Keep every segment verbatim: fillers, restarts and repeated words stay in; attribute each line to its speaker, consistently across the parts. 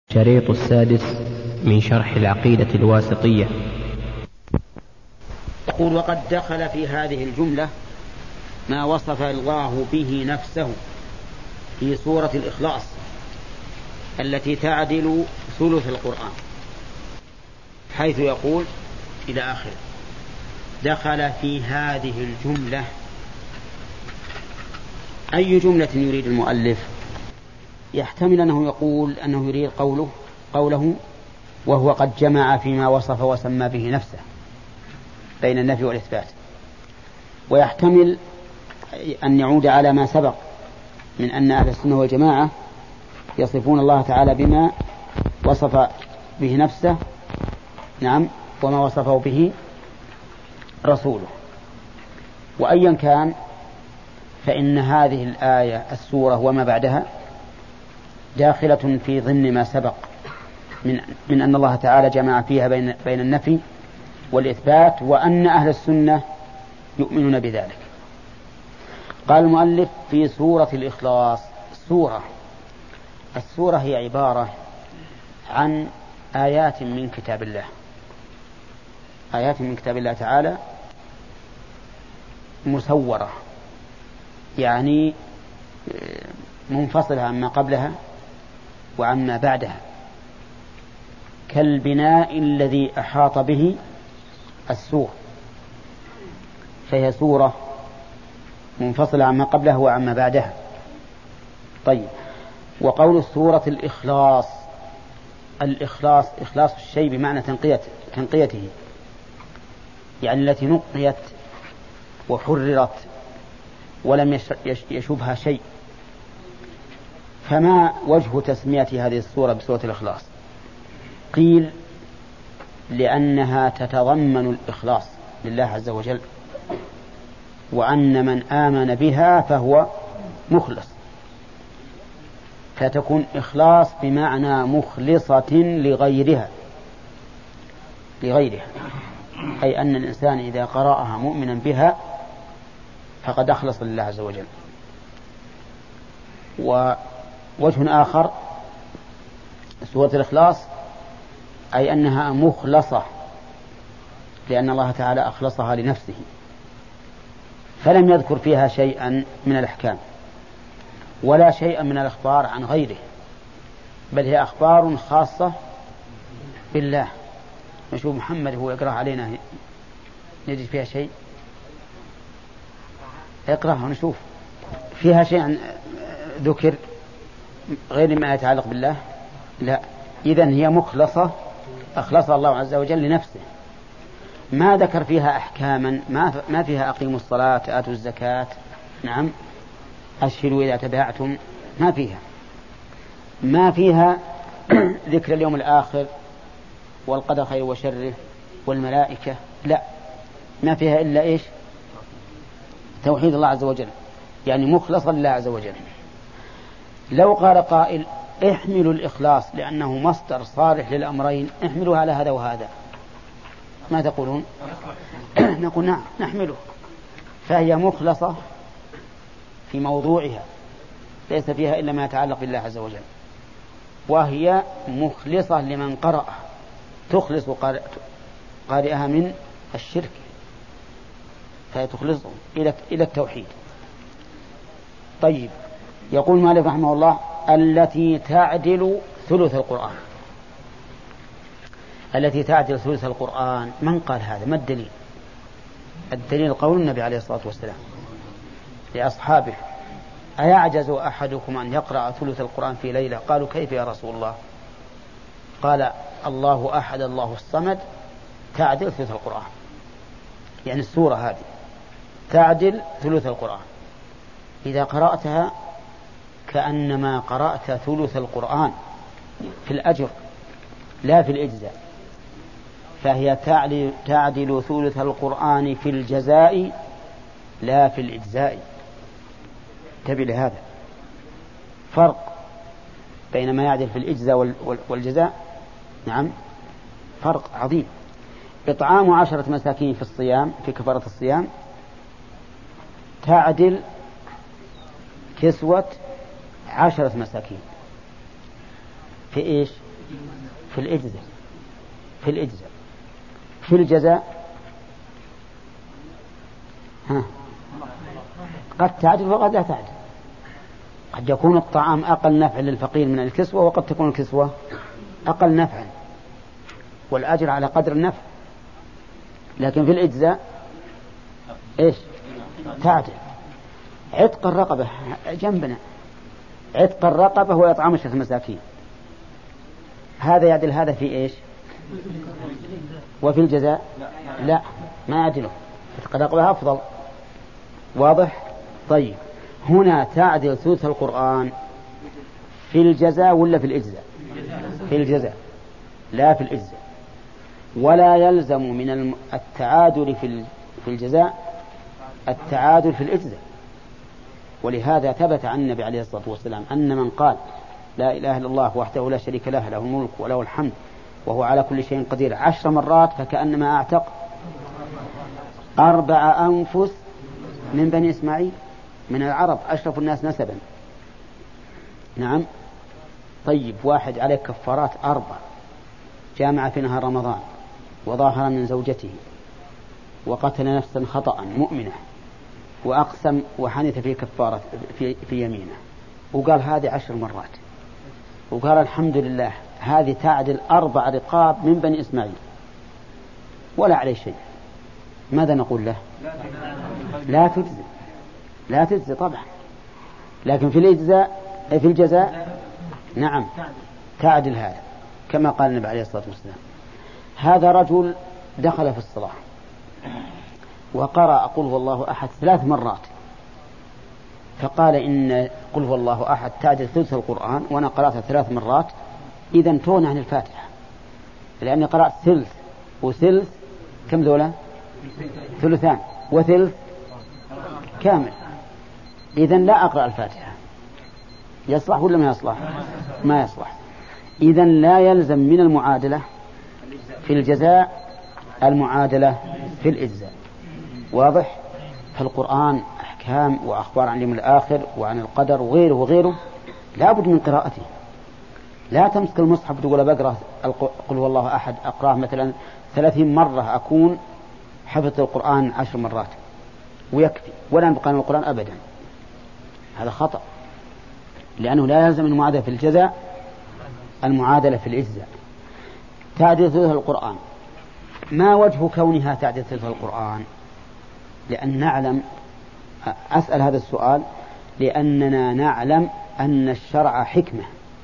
Speaker 1: الشريط السادس من شرح العقيدة الواسطية.
Speaker 2: يقول: وقد دخل في هذه الجملة ما وصف الله به نفسه في سورة الإخلاص التي تعدل ثلث القرآن، حيث يقول إلى آخر: دخل في هذه الجملة. أي جملة يريد المؤلف؟ يحتمل أنه يقول أنه يريد قوله قوله وهو قد جمع فيما وصف وسمى به نفسه بين النفي والإثبات، ويحتمل أن يعود على ما سبق من أن أهل السنة والجماعة يصفون الله تعالى بما وصف به نفسه، نعم، وما وصفه به رسوله. وأيا كان فإن هذه الآية السورة وما بعدها داخلة في ضمن ما سبق من, من أن الله تعالى جمع فيها بين, بين النفي والإثبات، وأن أهل السنة يؤمنون بذلك. قال المؤلف: في سورة الإخلاص. سورة السورة هي عبارة عن آيات من كتاب الله، آيات من كتاب الله تعالى مسورة، يعني منفصلة عما قبلها وعما بعدها، كالبناء الذي أحاط به السور، فهي سورة منفصلة عما قبلها وعما بعدها. طيب، وقول سورة الإخلاص، الإخلاص إخلاص الشيء بمعنى تنقية تنقيته، يعني التي نقيت وحررت ولم يشوبها شيء. فما وجه تسمية هذه السورة بسورة الإخلاص؟ قيل: لأنها تتضمن الإخلاص لله عز وجل، وأن من آمن بها فهو مخلص، فتكون إخلاص بمعنى مخلصة لغيرها لغيرها أي أن الإنسان إذا قرأها مؤمنا بها فقد أخلص لله عز وجل. ووجه آخر سورة الإخلاص أي أنها مخلصة، لأن الله تعالى أخلصها لنفسه، فلم يذكر فيها شيئا من الأحكام ولا شيئا من الأخبار عن غيره، بل هي أخبار خاصة بالله. نشوف محمد هو يقرأ علينا، نجد فيها شيء، اقرأها ونشوف فيها شيء ذكر غير ما يتعلق بالله؟ لا. إذن هي مخلصة، أخلص الله عز وجل لنفسه، ما ذكر فيها أحكاما، ما فيها أقيموا الصلاة آتوا الزكاة، نعم، أشهدوا إذا تبايعتم، ما فيها ما فيها ذكر اليوم الآخر والقدر خير وشره والملائكة، لا، ما فيها إلا إيش؟ توحيد الله عز وجل، يعني مخلصا لله عز وجل. لو قال قائل: احملوا الإخلاص لأنه مصدر صالح للأمرين، احملوا على هذا وهذا، ما تقولون؟ نقول: نعم، نحمله، فهي مخلصة في موضوعها، ليس فيها إلا ما يتعلق بالله عز وجل، وهي مخلصة لمن قرأ، تخلص قارئها من الشرك، فهي تخلصه إلى إلى التوحيد. طيب، يقول مالك رحمه الله: التي تعدل ثلث القرآن. التي تعدل ثلث القرآن، من قال هذا؟ ما الدليل؟ الدليل قول النبي عليه الصلاة والسلام لأصحابه: أيعجز أحدكم أن يقرأ ثلث القرآن في ليلة؟ قالوا: كيف يا رسول الله؟ قال: الله أحد الله الصمد تعدل ثلث القرآن، يعني السورة هذه تعدل ثلث القرآن، إذا قرأتها كأنما قرأت ثلث القرآن في الأجر لا في الإجزاء، فهي تعدل ثلث القرآن في الجزاء لا في الإجزاء. انتبه لهذا، فرق بين ما يعدل في الإجزاء والجزاء، نعم، فرق عظيم. إطعام عشرة مساكين في الصيام، في كفارة الصيام، تعدل كسوة عشرة مساكين في إيش؟ في الإجزاء في الإجزاء في الجزاء ها قد تعدل وقد لا تعدل. قد يكون الطعام أقل نفع للفقير من الكسوة، وقد تكون الكسوة أقل نفعا والأجر على قدر النفع. لكن في الإجزاء إيش تعدل. عتق الرقبة جنبنا، عتق الرقبة هو إطعام عشرة مساكين، هذا يعدل هذا في إيش؟ وفي الجزاء لا ما يعدله، عتق الرقبة أفضل. واضح؟ طيب هنا تعدل ثلث القرآن في الجزاء ولا في الإجزاء؟ في الجزاء لا في الإجزاء. ولا يلزم من التعادل في الجزاء التعادل في الإجزاء. ولهذا ثبت عن النبي عليه الصلاة والسلام أن من قال لا إله إلا الله وحده لا شريك له له الملك وله الحمد وهو على كل شيء قدير عشر مرات فكأنما أعتق أربع أنفس من بني إسماعيل من العرب أشرف الناس نسبا. نعم. طيب واحد عليه كفارات أربع، جامع في نهار رمضان وظاهر من زوجته وقتل نفسا خطأ مؤمنة وأقسم وحنث في كفارة في, في يمينه وقال هذه عشر مرات وقال الحمد لله، هذه تعدل أربع رقاب من بني إسماعيل ولا عليه شيء. ماذا نقول له؟ لا تجزي لا تجزي طبعا. لكن في الإجزاء في الجزاء نعم تعدل هذا كما قال النبي عليه الصلاة والسلام. هذا رجل دخل في الصلاة وقرأ قل هو الله أحد ثلاث مرات، فقال إن قل هو الله أحد تعدل ثلث القرآن وأنا قرأتها ثلاث مرات، إذن تون عن الفاتحة لأني قرأت ثلث وثلث كم ذولا؟ ثلثان وثلث كامل، إذن لا أقرأ الفاتحة. يصلح ولا ما يصلح؟ ما يصلح. إذن لا يلزم من المعادلة في الجزاء المعادلة في الإجزاء. واضح؟ فالقرآن أحكام وأخبار عن اليوم الآخر وعن القدر وغيره وغيره لا بد من قراءته. لا تمسك المصحف تقول بقرأ قل هو الله أحد أقرأه مثلا ثلاثين مرة أكون حفظت القرآن عشر مرات ويكفي ولا نبقى من القرآن أبدا. هذا خطأ، لأنه لا يلزم المعادلة في الجزاء المعادلة في الإجزاء. تعديل ثلث القرآن، ما وجه كونها تعديل ثلث القرآن؟ لأن نعلم، أسأل هذا السؤال لأننا نعلم أن الشرع حكمة،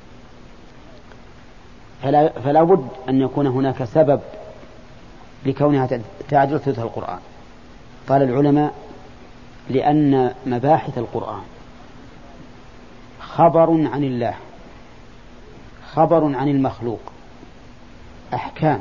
Speaker 2: فلا, فلا بد أن يكون هناك سبب لكونها تعديل ثلث القرآن. قال العلماء لأن مباحث القرآن خبر عن الله، خبر عن المخلوق، أحكام.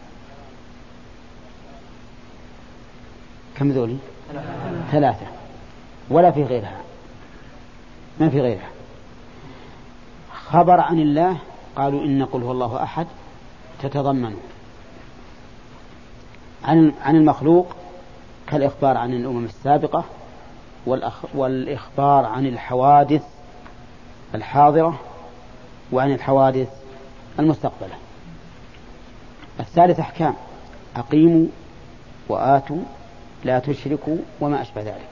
Speaker 2: كم ذولي؟ ثلاثة ولا في غيرها، ما في غيرها. خبر عن الله قالوا إن قل هو الله أحد تتضمن. عن عن المخلوق كالإخبار عن الأمم السابقة والإخبار عن الحوادث الحاضرة وعن الحوادث المستقبلة. الثالث أحكام، أقيموا وآتوا لا تشركوا وما أشبه ذلك.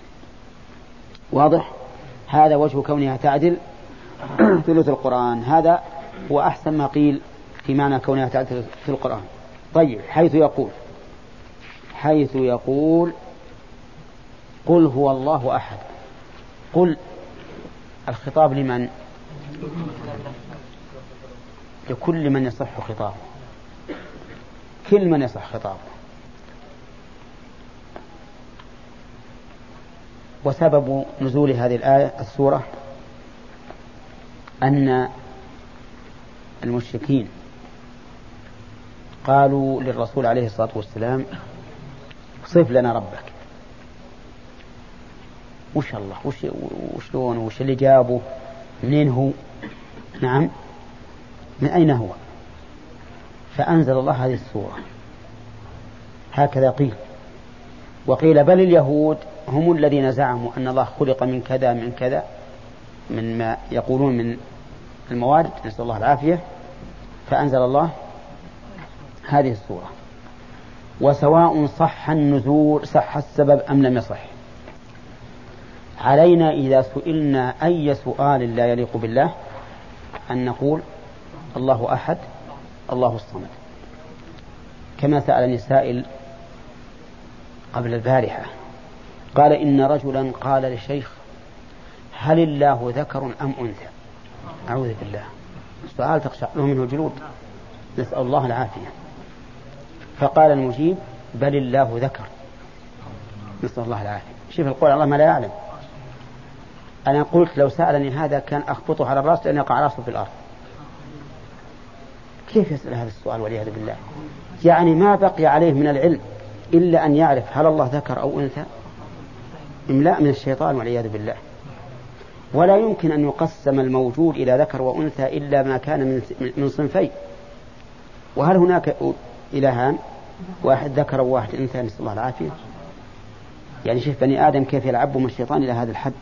Speaker 2: واضح؟ هذا وجه كونها تعدل ثلث القرآن. هذا هو أحسن ما قيل في معنى كونها تعدل في القرآن. طيب حيث يقول حيث يقول قل هو الله أحد، قل الخطاب لمن؟ لكل من يصح خطابه، كل من يصح خطابه. وسبب نزول هذه الآية السورة أن المشركين قالوا للرسول عليه الصلاة والسلام صف لنا ربك. وش الله وش وشلون وش اللي جابه منين هو؟ نعم من أين هو؟ فأنزل الله هذه السورة. هكذا قيل. وقيل بل اليهود هم الذين زعموا أن الله خلق من كذا من كذا من ما يقولون من المواد، نسأل الله العافية، فأنزل الله هذه السورة. وسواء صح النزول صح السبب أم لم يصح، علينا إذا سئلنا أي سؤال لا يليق بالله أن نقول الله أحد الله الصمد، كما سألني سائل قبل البارحة قال إن رجلا قال للشيخ هل الله ذكر أم أنثى؟ أعوذ بالله، السؤال تخشع له منه الجلود، نسأل الله العافية. فقال المجيب بل الله ذكر، نسأل الله العافية. شوف القول الله ما لا يعلم. أنا قلت لو سألني هذا كان أخبطه على الرأس لأن يقع رأسه في الأرض. كيف يسأل هذا السؤال والعياذ بالله؟ يعني ما بقي عليه من العلم إلا أن يعرف هل الله ذكر أو أنثى. إملاء من الشيطان والعياذ بالله. ولا يمكن أن يقسم الموجود إلى ذكر وأنثى إلا ما كان من صنفين. وهل هناك إلهان، واحد ذكر وواحد أنثى؟ نسأل الله العافية. يعني شوف بني آدم كيف يلعبهم الشيطان إلى هذا الحد.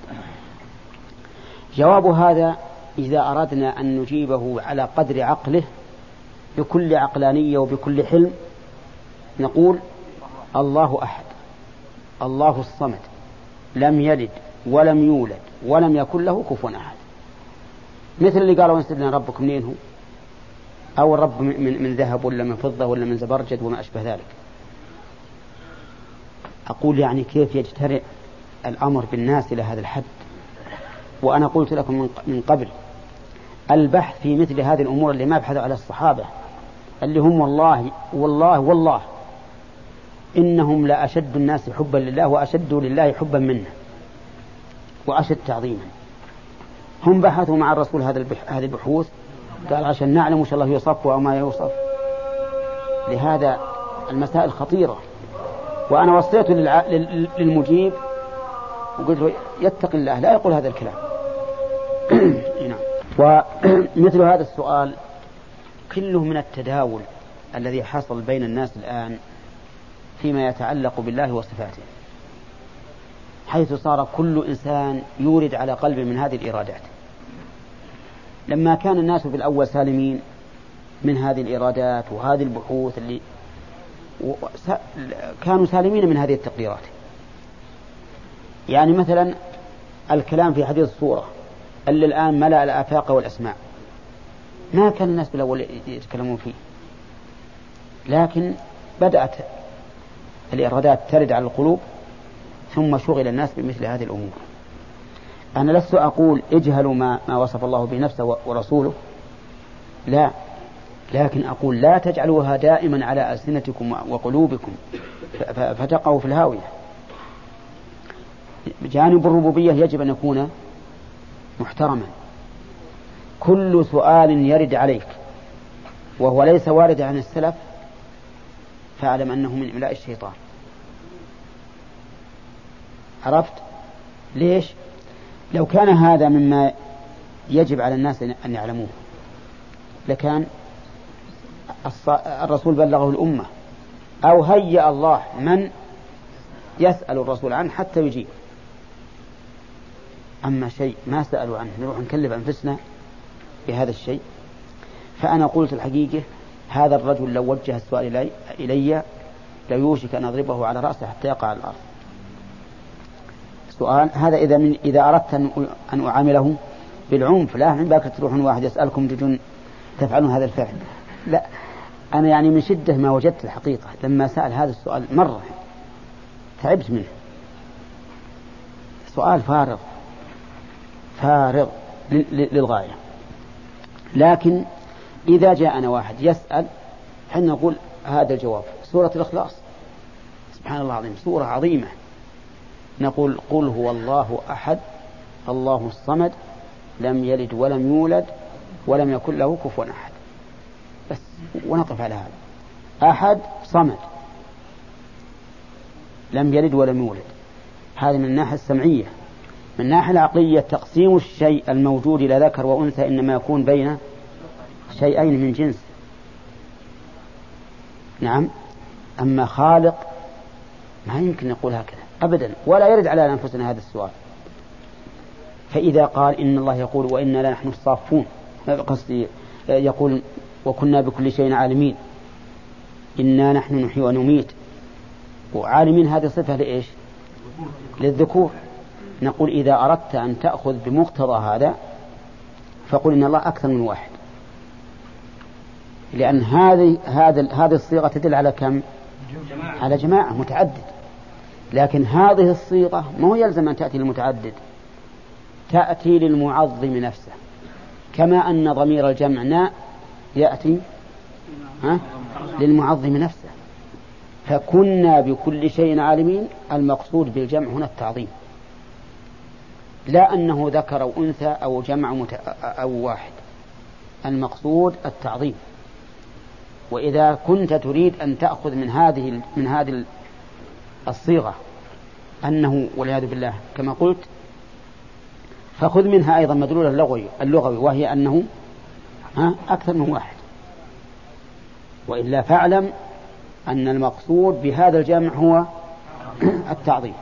Speaker 2: جواب هذا إذا أردنا أن نجيبه على قدر عقله بكل عقلانية وبكل حلم نقول الله أحد الله الصمد لم يلد ولم يولد ولم يكن له كفوا أحد. مثل اللي قالوا انسب لنا ربك منين هو، أو الرب من, من ذهب ولا من فضة ولا من زبرجد وما أشبه ذلك. أقول يعني كيف يجترئ الأمر بالناس إلى هذا الحد؟ وأنا قلت لكم من قبل البحث في مثل هذه الأمور اللي ما بحثوا على الصحابة اللي هم والله والله والله إنهم لا أشد الناس حبا لله وأشد لله حبا منا وأشد تعظيما. هم بحثوا مع الرسول هذه البحوث قال عشان نعلم وش الله يوصف وما يوصف. لهذا المسائل خطيرة. وأنا وصيت للمجيب وقلت له يتق الله لا يقول هذا الكلام. ومثل هذا السؤال كله من التداول الذي حصل بين الناس الآن فيما يتعلق بالله وصفاته، حيث صار كل إنسان يورد على قلبه من هذه الإرادات. لما كان الناس في الأول سالمين من هذه الإرادات وهذه البحوث اللي كانوا سالمين من هذه التقديرات. يعني مثلا الكلام في حديث الصورة اللي الآن ملأ الآفاق والأسماء ما كان الناس بالأول يتكلمون فيه، لكن بدأت الإرادات ترد على القلوب ثم شغل الناس بمثل هذه الأمور. أنا لست أقول اجهلوا ما, ما وصف الله به نفسه ورسوله، لا، لكن أقول لا تجعلوها دائما على ألسنتكم وقلوبكم فتقعوا في الهاوية. جانب الربوبية يجب أن يكون محترما. كل سؤال يرد عليك وهو ليس وارد عن السلف فاعلم أنه من إملاء الشيطان. عرفت ليش؟ لو كان هذا مما يجب على الناس أن يعلموه لكان الرسول بلغه الأمة أو هيأ الله من يسأل الرسول عنه حتى يجيب. أما شيء ما سألوا عنه نروح نكلف أنفسنا بهذا الشيء. فأنا قلت الحقيقة هذا الرجل لو وجه السؤال إلي, إلي ليوشك أن أضربه على رأسه حتى يقع على الأرض. سؤال هذا إذا, من إذا أردت أن أعامله بالعنف، لا من باك تروحون واحد يسألكم تجون تفعلون هذا الفعل، لا. أنا يعني من شدة ما وجدت الحقيقة لما سأل هذا السؤال مرة تعبت منه. سؤال فارغ فارغ للغاية. لكن إذا جاءنا واحد يسأل حين نقول هذا الجواب سورة الإخلاص، سبحان الله العظيم سورة عظيمة، نقول قل هو الله أحد الله الصمد لم يلد ولم يولد ولم يكن له كفوا أحد، بس ونقف على هذا. أحد صمد لم يلد ولم يولد، هذا من الناحية السمعية. من الناحية العقلية تقسيم الشيء الموجود إلى ذكر وأنثى إنما يكون بين شيئين من جنس. نعم. أما خالق ما يمكن نقول هكذا أبدا، ولا يرد على أنفسنا هذا السؤال. فإذا قال إن الله يقول وإنا لنحن الصافون، قصدي يقول وكنا بكل شيء عالمين، إنا نحن نحيي ونميت. وعالمين هذه صفة لإيش؟ للذكور. نقول إذا أردت أن تأخذ بمقتضى هذا فقل إن الله أكثر من واحد، لأن هذه هذا هذه الصيغة تدل على كم؟ على جماعة متعدد. لكن هذه الصيغة ما هو يلزم أن تأتي للمتعدد، تأتي للمعظم نفسه، كما أن ضمير الجمع ناء يأتي ها للمعظم نفسه. فكنا بكل شيء عالمين، المقصود بالجمع هنا التعظيم، لا أنه ذكر أو أنثى أو جمع مت... أو واحد، المقصود التعظيم. وإذا كنت تريد أن تأخذ من هذه من هذه الصيغة أنه والعياذ بالله كما قلت، فخذ منها أيضا مدلول اللغوي اللغوي وهي أنه ها أكثر من واحد. وإلا فاعلم أن المقصود بهذا الجمع هو التعظيم.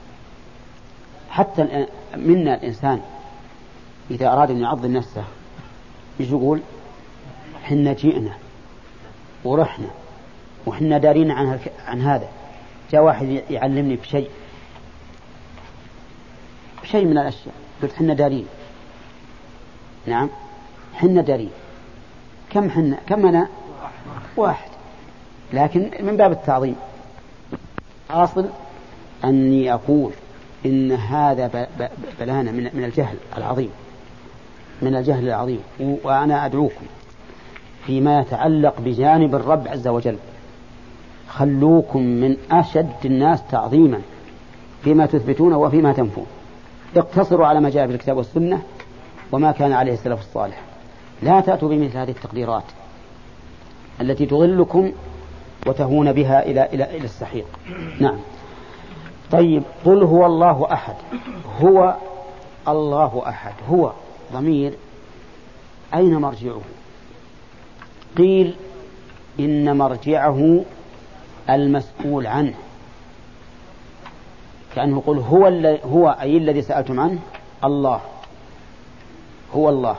Speaker 2: حتى منا الإنسان إذا أراد أن يعظم نفسه يجي يقول حنا جئنا ورحنا وحنا دارين عن, عن هذا. جاء واحد يعلمني بشيء بشيء من الأشياء، قلت حنا دارين. نعم حنا دارين. كم حنا كم أنا؟ واحد، لكن من باب التعظيم. حاصل أني أقول إن هذا بلانا من الجهل العظيم، من الجهل العظيم. وأنا أدعوكم فيما يتعلق بجانب الرب عز وجل خلوكم من أشد الناس تعظيما فيما تثبتون وفيما تنفون. اقتصروا على ما جاء في الكتاب والسنة وما كان عليه السلف الصالح. لا تأتوا بمثل هذه التقديرات التي تضلكم وتهون بها إلى إلى إلى السحيق. نعم. طيب، قل هو الله أحد. هو الله أحد، هو ضمير أين مرجعه؟ قيل إن مرجعه المسؤول عنه، كأنه يقول هو هو أي الذي سألتم عنه الله، هو الله.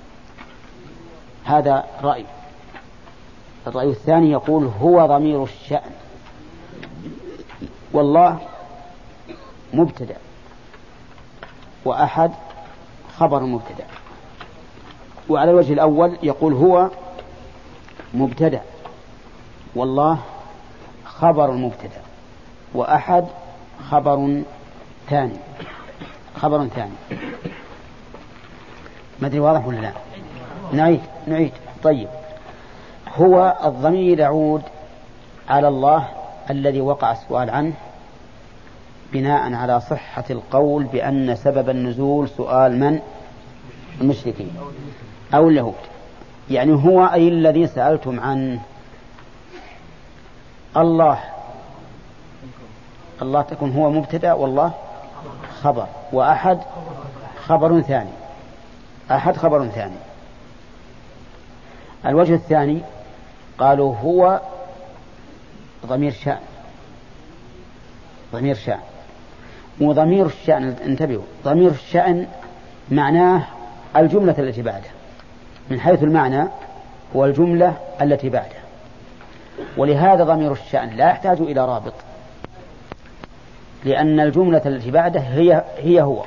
Speaker 2: هذا رأي. الرأي الثاني يقول هو ضمير الشأن، والله مبتدأ وأحد خبر مبتدأ. وعلى الوجه الأول يقول هو مبتدأ والله خبر مبتدأ وأحد خبر ثاني خبر ثاني. ما أدري واضح ولا لا؟ نعيد نعيد. طيب، هو الضمير يعود على الله الذي وقع السؤال عنه بناء على صحة القول بأن سبب النزول سؤال من؟ المشركين أو اليهود. يعني هو أي الذي سألتم عنه. الله الله تكون هو مبتدأ والله خبر، وأحد خبر ثاني، أحد خبر ثاني. الوجه الثاني قالوا هو ضمير شأن، ضمير شأن. وضمير الشأن انتبهوا، ضمير الشأن معناه الجملة التي بعده، من حيث المعنى هو الجملة التي بعده. ولهذا ضمير الشأن لا يحتاج إلى رابط، لأن الجملة التي بعده هي هي هو.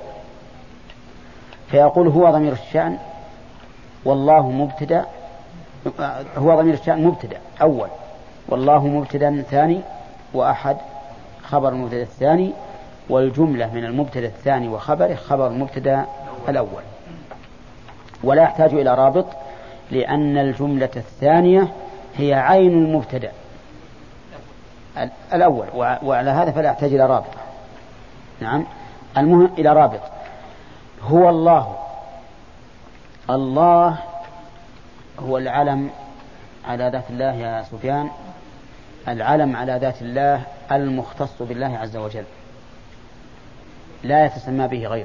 Speaker 2: فيقول هو ضمير الشأن والله مبتدأ، هو ضمير الشأن مبتدأ أول، والله مبتدأ ثاني، وأحد خبر مبتدأ الثاني، والجملة من المبتدأ الثاني وخبره خبر مبتدأ الأول. ولا يحتاج إلى رابط لأن الجملة الثانية هي عين المبتدأ الأول، وعلى هذا فلا يحتاج إلى رابط. نعم، المهم إلى رابط. هو الله، الله هو العلم على ذات الله يا سفيان، العلم على ذات الله المختص بالله عز وجل، لا يتسمى به غيره.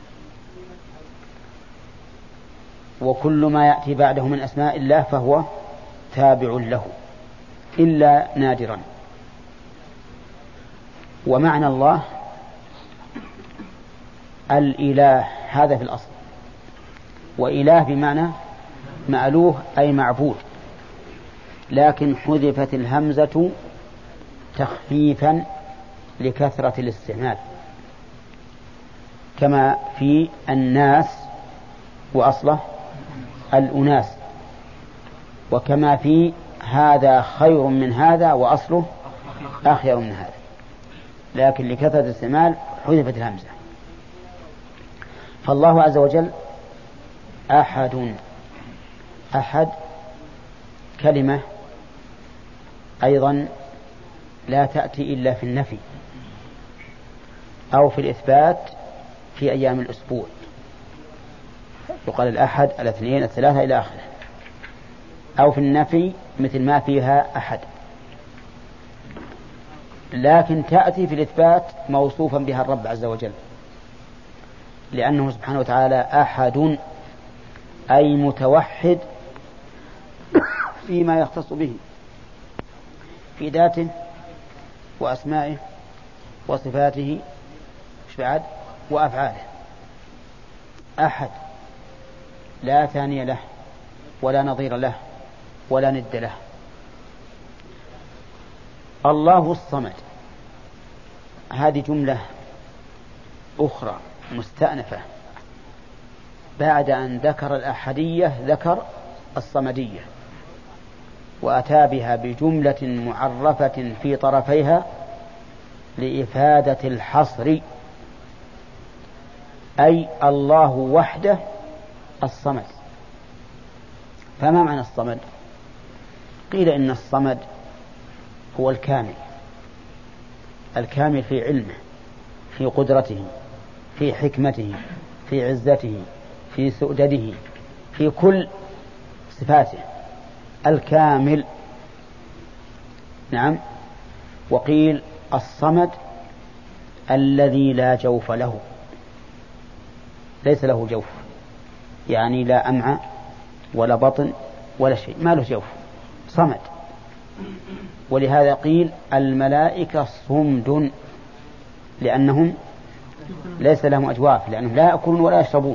Speaker 2: وكل ما يأتي بعده من أسماء الله فهو تابع له إلا نادرا. ومعنى الله الإله، هذا في الأصل، وإله بمعنى مألوه أي معبود. لكن حذفت الهمزة تخفيفا لكثرة الاستعمال، كما في الناس وأصله الأناس، وكما في هذا خير من هذا وأصله أخير من هذا، لكن لكثرة الاستعمال حذفت الهمزة. فالله عز وجل أحد. أحد كلمة أيضا لا تأتي إلا في النفي أو في الإثبات في أيام الأسبوع، يقال الأحد الاثنين الثلاثة إلى آخره، أو في النفي مثل ما فيها أحد، لكن تأتي في الإثبات موصوفا بها الرب عز وجل، لأنه سبحانه وتعالى أحد أي متوحد فيما يختص به في ذاته وأسمائه وصفاته بعد وأفعاله. أحد لا ثاني له ولا نظير له ولا ند له. الله الصمد هذه جملة أخرى مستأنفة، بعد أن ذكر الأحدية ذكر الصمدية، وأتى بها بجملة معرفة في طرفيها لإفادة الحصر، أي الله وحده الصمد. فما معنى الصمد؟ قيل إن الصمد هو الكامل، الكامل في علمه، في قدرته، في حكمته، في عزته، في سؤدده، في كل صفاته، الكامل. نعم. وقيل الصمد الذي لا جوف له، ليس له جوف، يعني لا أمعى ولا بطن ولا شيء، ما له جوف، صمد. ولهذا قيل الملائكة صمد، لأنهم ليس لهم أجواف، لأنهم لا يأكلون ولا يشربون.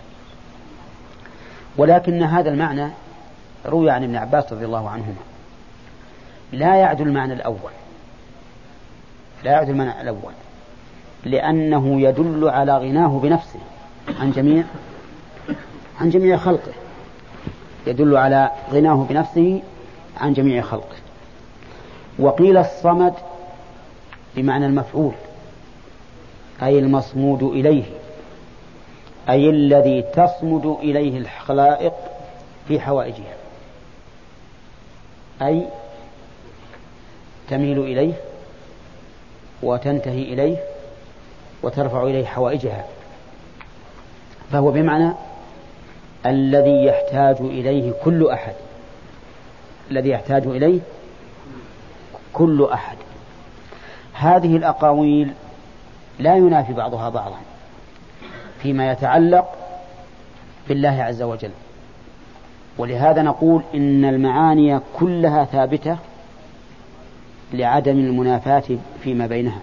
Speaker 2: ولكن هذا المعنى روي عن ابن عباس رضي الله عنهما لا يعدل المعنى الأول، لا يعدل المعنى الأول، لأنه يدل على غناه بنفسه عن جميع عن جميع خلقه، يدل على غناه بنفسه عن جميع خلقه. وقيل الصمد بمعنى المفعول، أي المصمود إليه، أي الذي تصمد إليه الخلائق في حوائجها، أي تميل إليه وتنتهي إليه وترفع إليه حوائجها، فهو بمعنى الذي يحتاج إليه كل أحد، الذي يحتاج إليه كل أحد. هذه الأقاويل لا ينافي بعضها بعضا فيما يتعلق بالله عز وجل، ولهذا نقول إن المعاني كلها ثابتة لعدم المنافاة فيما بينها.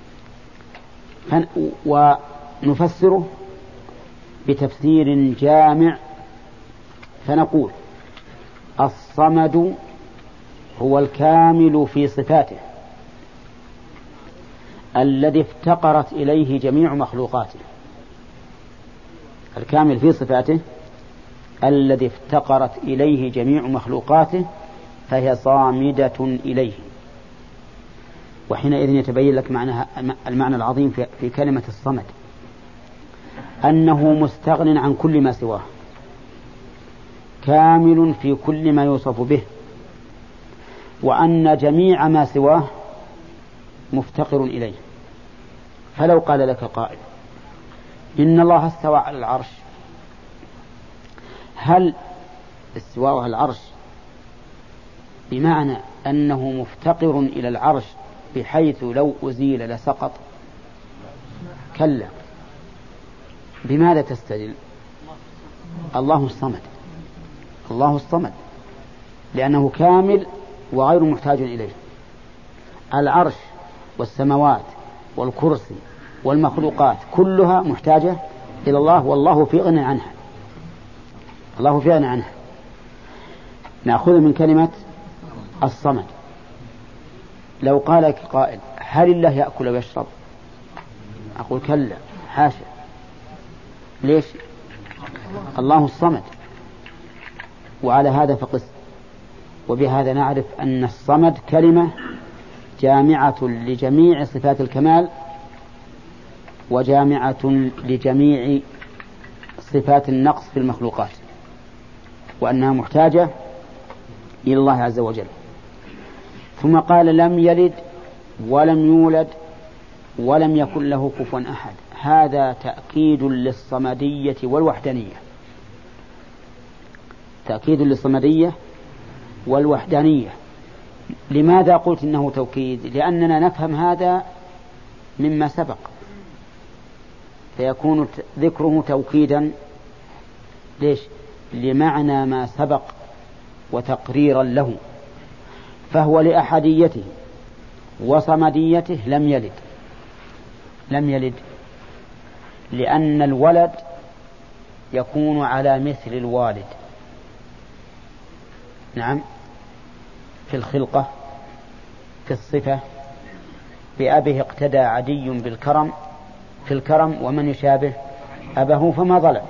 Speaker 2: ونفسره بتفسير جامع فنقول الصمد هو الكامل في صفاته الذي افتقرت إليه جميع مخلوقاته، الكامل في صفاته الذي افتقرت إليه جميع مخلوقاته فهي صامدة إليه. وحينئذ يتبين لك معنى المعنى العظيم في كلمة الصمد، أنه مستغن عن كل ما سواه، كامل في كل ما يوصف به، وأن جميع ما سواه مفتقر إليه. فلو قال لك قائل إن الله استوى على العرش، هل استواء على العرش بمعنى أنه مفتقر إلى العرش بحيث لو أزيل لسقط؟ كلا. بماذا تستدل؟ الله الصمد، الله الصمد لأنه كامل وغير محتاج إليه. العرش والسماوات والكرسي والمخلوقات كلها محتاجة إلى الله، والله في غنى عنها، الله في غنى عنها. نأخذ من كلمة الصمد. لو قال لك قائل هل الله يأكل ويشرب؟ أقول كلا حاشا. ليش؟ الله الصمد. وعلى هذا فقس. وبهذا نعرف أن الصمد كلمة جامعة لجميع صفات الكمال وجامعة لجميع صفات النقص في المخلوقات، وأنها محتاجة إلى الله عز وجل. ثم قال لم يلد ولم يولد ولم يكن له كفوا أحد. هذا تأكيد للصمدية والوحدانية، تأكيد للصمدية والوحدانية. لماذا قلت إنه توكيد؟ لأننا نفهم هذا مما سبق، فيكون ذكره توكيدا ليش؟ لمعنى ما سبق وتقريرا له. فهو لأحديته وصمديته لم يلد. لم يلد لأن الولد يكون على مثل الوالد، نعم، في الخلقة، في الصفة. بأبه اقتدى عدي بالكرم في الكرم ومن يشابه أبه فما ظلم.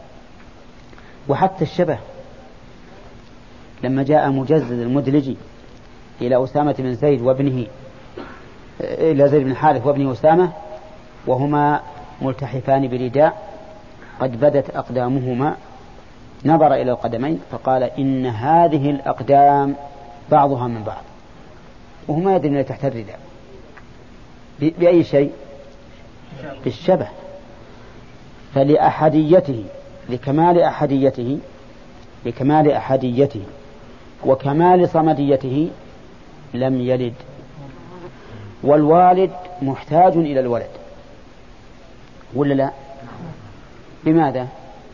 Speaker 2: وحتى الشبه، لما جاء مجزز المدلجي إلى أسامة بن زيد وابنه إلى زيد بن حارث وابنه أسامة وهما ملتحفان برداء قد بدت أقدامهما، نظر إلى القدمين فقال إن هذه الأقدام بعضها من بعض، وهما يدرون تحت الرداء. بأي شيء؟ بالشبه. فلأحديته، لكمال أحديته، لكمال أحديته وكمال صمديته لم يلد. والوالد محتاج إلى الولد ولا لا؟ بماذا؟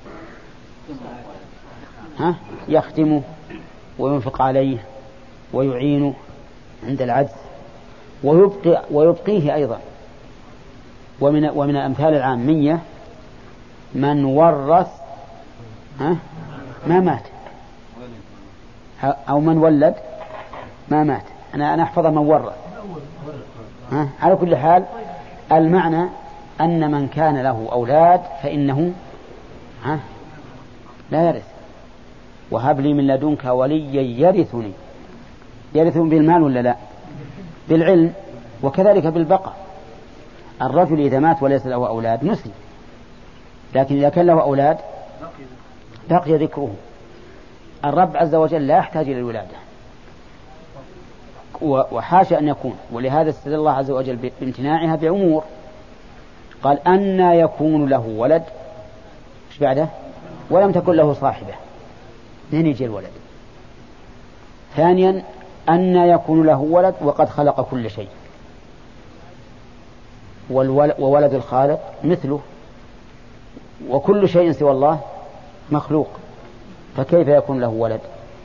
Speaker 2: ها؟ يخدمه وينفق عليه ويعينه عند العجز ويبقي ويبقيه أيضا. ومن ومن أمثال العامية من ورث ها ما مات، أو من ولد ما مات. أنا أنا أحفظ من ورث. ها؟ على كل حال المعنى أن من كان له أولاد فإنه ها لا يرث. وهب لي من لدنك وليا يرثني. يرثني بالمال ولا لا؟ بالعلم. وكذلك بالبقاء. الرجل إذا مات وليس له أولاد نسي، لكن إذا كان له أولاد بقي ذكره. الرب عز وجل لا يحتاج إلى الولادة، وحاشا أن يكون. ولهذا استدل الله عز وجل بامتناعها بأمور. قال أن يكون له ولد، إيش بعده؟ ولم تكن له صاحبة، من يجي الولد. ثانيا أن يكون له ولد وقد خلق كل شيء، وولد الخالق مثله، وكل شيء سوى الله مخلوق، فكيف يكون له ولد؟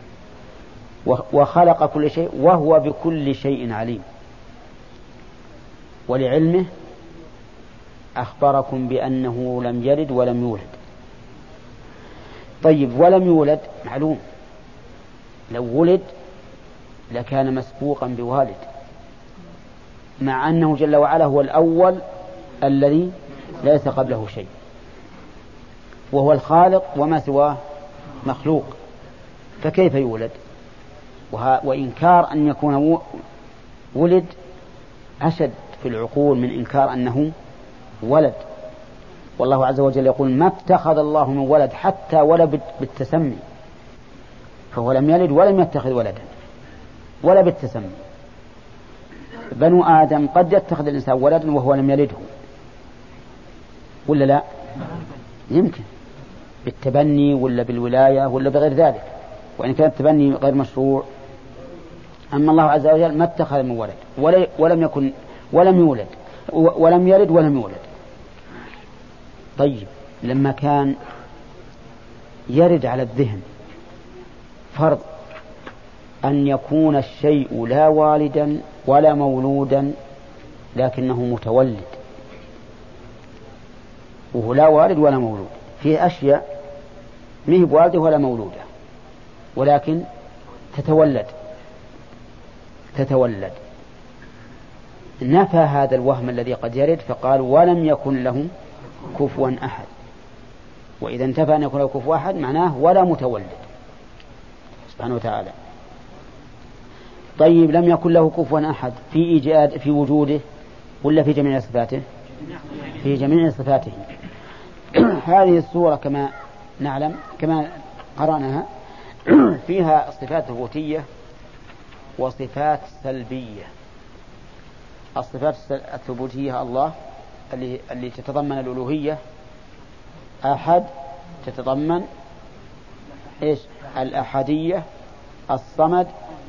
Speaker 2: وخلق كل شيء وهو بكل شيء عليم. ولعلمه أخبركم بأنه لم يلد ولم يولد. طيب ولم يولد معلوم، لو ولد لكان مسبوقا بوالد، مع أنه جل وعلا هو الأول الذي ليس قبله شيء، وهو الخالق وما سواه مخلوق، فكيف يولد؟ وإنكار أن يكون ولد أشد في العقول من إنكار أنه ولد. والله عز وجل يقول ما اتخذ الله من ولد حتى ولا بالتسمي، فهو لم يلد ولم يتخذ ولدا ولا بالتسمي. بنو آدم قد يتخذ الإنسان ولدا وهو لم يلده ولا لا؟ يمكن بالتبني ولا بالولاية ولا بغير ذلك، وإن كان التبني غير مشروع. أما الله عز وجل ما اتخذ من ولد ولم يكن ولم يولد ولم يلد ولم يولد. طيب لما كان يرد على الذهن فرض أن يكون الشيء لا والدا ولا مولودا لكنه متولد، وهو لا والد ولا مولود، في أشياء ما هي بوالده ولا مولودة ولكن تتولد، تتولد. نفى هذا الوهم الذي قد يرد فقال ولم يكن له كفوا أحد. وإذا انتفى أن يكون له كفوا أحد معناه ولا متولد سبحانه وتعالى. طيب لم يكن له كفوا أحد في إيجاد في وجوده ولا في جميع صفاته؟ في جميع صفاته. هذه السورة كما نعلم كما قرأناها فيها صفات ثبوتية وصفات سلبية. الصفات الثبوتية الله اللي, اللي تتضمن الألوهية، أحد تتضمن إيش؟ الأحدية، الصمد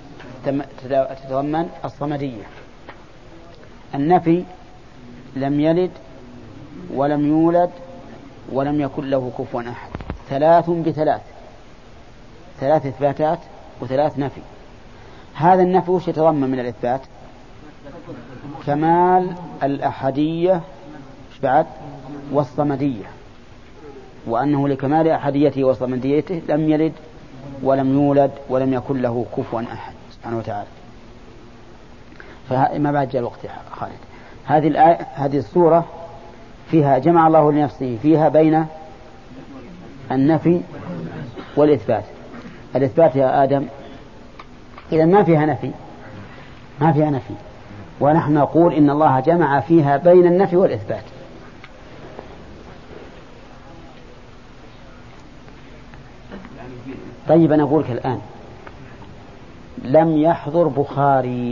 Speaker 2: تتضمن الصمدية. النفي لم يلد ولم يولد ولم يكن له كفوا أحد. ثلاث بثلاث، ثلاث إثباتات وثلاث نفي. هذا النفي وش يتضمن من الإثبات؟ كمال الأحدية بعد والصمدية، وأنه لكمال أحديته وصمديته لم يلد ولم يولد ولم يكن له كفوا أحد سبحانه وتعالى. فما بعد جاء الوقت خالد. هذه الآية هذه السورة فيها جمع الله لنفسه فيها بين النفي والإثبات. الإثبات يا آدم إذا ما فيها نفي، ما فيها نفي، ونحن نقول إن الله جمع فيها بين النفي والإثبات. طيب أنا أقولك الآن لم يحضر بخاري،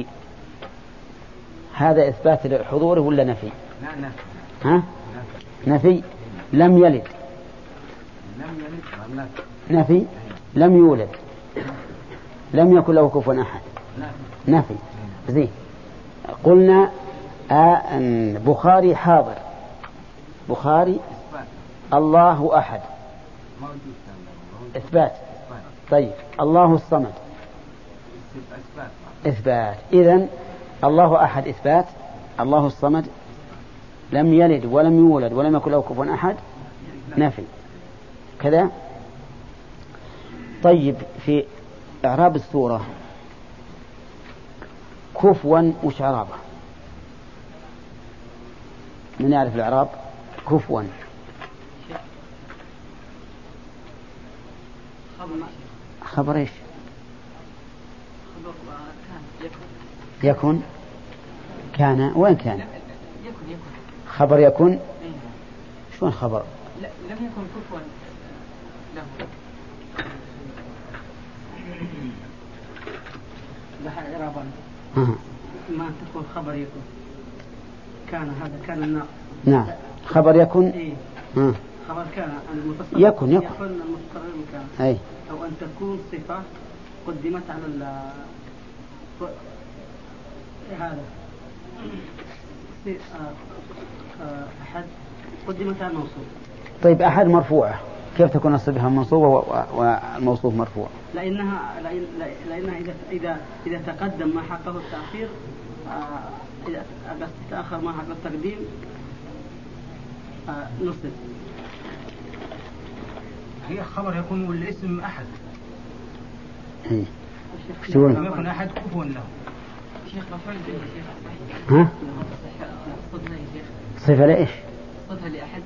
Speaker 2: هذا إثبات حضوره ولا نفي؟ ها؟ نفي. لم يلد نفي. لم يولد لم يكن له كفوا أحد نفي. زين. قلنا آه بخاري حاضر، بخاري الله أحد إثبات. طيب الله الصمد إثبات. إذن الله أحد إثبات، الله الصمد لم يلد ولم يولد ولم يكن له كفوا أحد نفي كذا. طيب في إعراب السورة كفوا وش إعرابه؟ من يعرف الإعراب كفوا؟ خبر إيش؟ يكن. كان وين كان؟ خبر يكن. شلون خبر؟
Speaker 3: لا لم يكن كفوا له. لها إعرابا ما تكون خبر يكن. كان هذا كان الناقص.
Speaker 2: نعم خبر يكن.
Speaker 3: إيه.
Speaker 2: آه.
Speaker 3: خبر كان المتصل
Speaker 2: يكن يكن,
Speaker 3: يكن المستقر المكان.
Speaker 2: أي.
Speaker 3: أو أن تكون صفة قدمت على ال هذا أحد قدمت على الموصوف.
Speaker 2: طيب أحد مرفوعة كيف تكون الصفة منصوبة والموصوف مرفوع؟
Speaker 3: لأنها لأنها إذا إذا إذا تقدم ما حقه التأخير، إذا تأخر ما حقه التقديم نصب.
Speaker 4: هي خبر يكون والاسم أحد.
Speaker 2: إيه. شو
Speaker 4: لم يكن أحد كفوا له.
Speaker 3: شيخ مفعول به شيخ.
Speaker 2: ها؟ صفة لإيش؟
Speaker 3: صفة لأحد.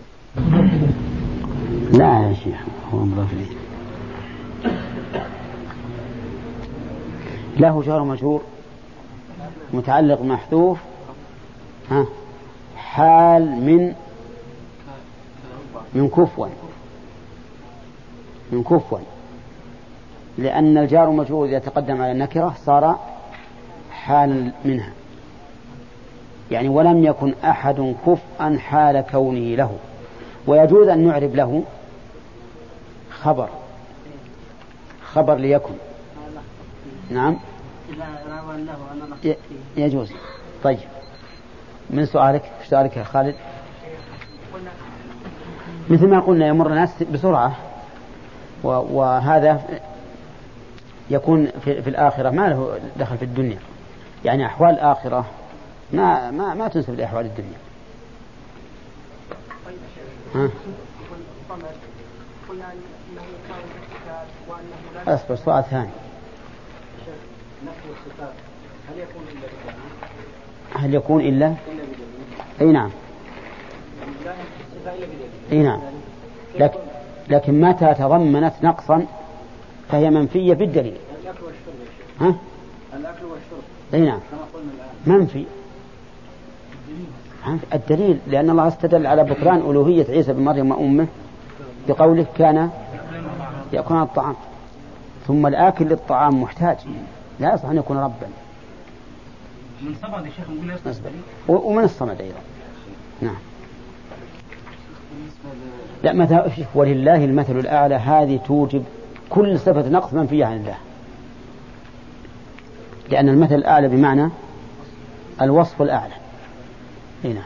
Speaker 2: لا يا شيخ هو مضاف إليه. له جار مجرور متعلق محذوف. ها حال من من كفوا من كفوا لأن الجار مجرور إذا تقدم على النكرة صار حال منها، يعني ولم يكن أحد كفءا حال كونه له. ويجوز أن نعرب له خبر خبر ليكن. نعم يجوز. طيب من سؤالك سؤالك يا خالد؟ مثل ما قلنا يمر الناس بسرعة، وهذا يكون في, في الآخرة ما له دخل في الدنيا، يعني أحوال الآخرة ما ما ما تنسب لأحوال الدنيا. ها؟ أصبر سؤال ثاني.
Speaker 4: نفي الصفات
Speaker 2: هل يكون إلا أي نعم أي نعم لكن, لكن متى تضمنت نقصا فهي منفية بالدليل. ها؟
Speaker 5: الأكل والشرب
Speaker 2: أي نعم منفي الدليل، لأن الله استدل على بطلان ألوهية عيسى بن مريم وأمه بقوله كان يأكل الطعام، ثم الآكل للطعام محتاج لا يصح أن يكون ربا.
Speaker 4: من صمد يا شيخ نقول يصدق
Speaker 2: ومن الصمد أيضا. نعم. لا مثل ولله المثل الأعلى هذه توجب كل صفة نقص منفية عن الله، لأن المثل الأعلى بمعنى الوصف الأعلى. هنا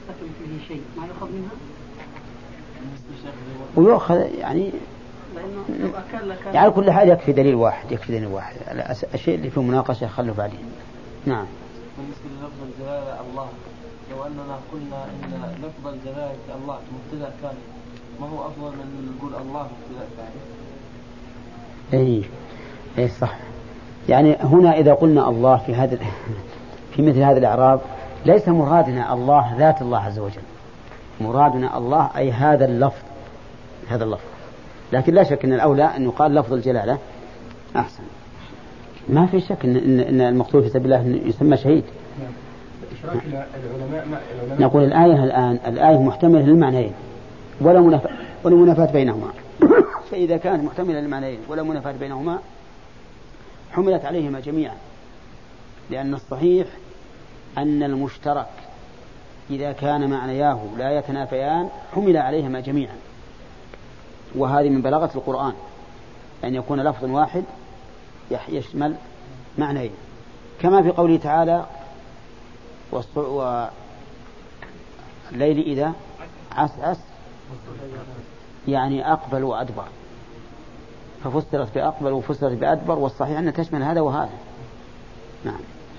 Speaker 2: ويؤخذ يعني يعني كل حال يكفي دليل واحد يكفي دليل واحد. الشيء اللي فيه مناقشة خلوا بعدين. نعم.
Speaker 5: بالنسبة للفظ الجلالة الله، لو أننا قلنا إن لفظ الجلالة الله مبتدأ كان، ما هو أفضل من نقول الله مبتدأ ثاني؟
Speaker 2: إيه إيه صح. يعني هنا إذا قلنا الله في هذا في مثل هذا الإعراب ليس مرادنا الله ذات الله عز وجل، مرادنا الله أي هذا اللفظ هذا اللفظ. لكن لا شك أن الأولى أن يقال لفظ الجلالة أحسن. ما في شك أن, إن المقتول في سبيل الله يسمى شهيد. نقول الآية الآن الآية محتملة للمعنيين ولا منافاة ولا منافاة بينهما. فإذا كانت محتملة للمعنيين ولا منافاة بينهما حملت عليهما جميعا، لأن الصحيح أن المشترك إذا كان معنياه لا يتنافيان حمل عليهما جميعا. وهذه من بلاغة القرآن أن يكون لفظ واحد يشمل معنيين، كما في قوله تعالى والليل إذا عسعس يعني أقبل وأدبر، ففسرت بأقبل وفسرت بأدبر، والصحيح أن تشمل هذا وهذا. نعم.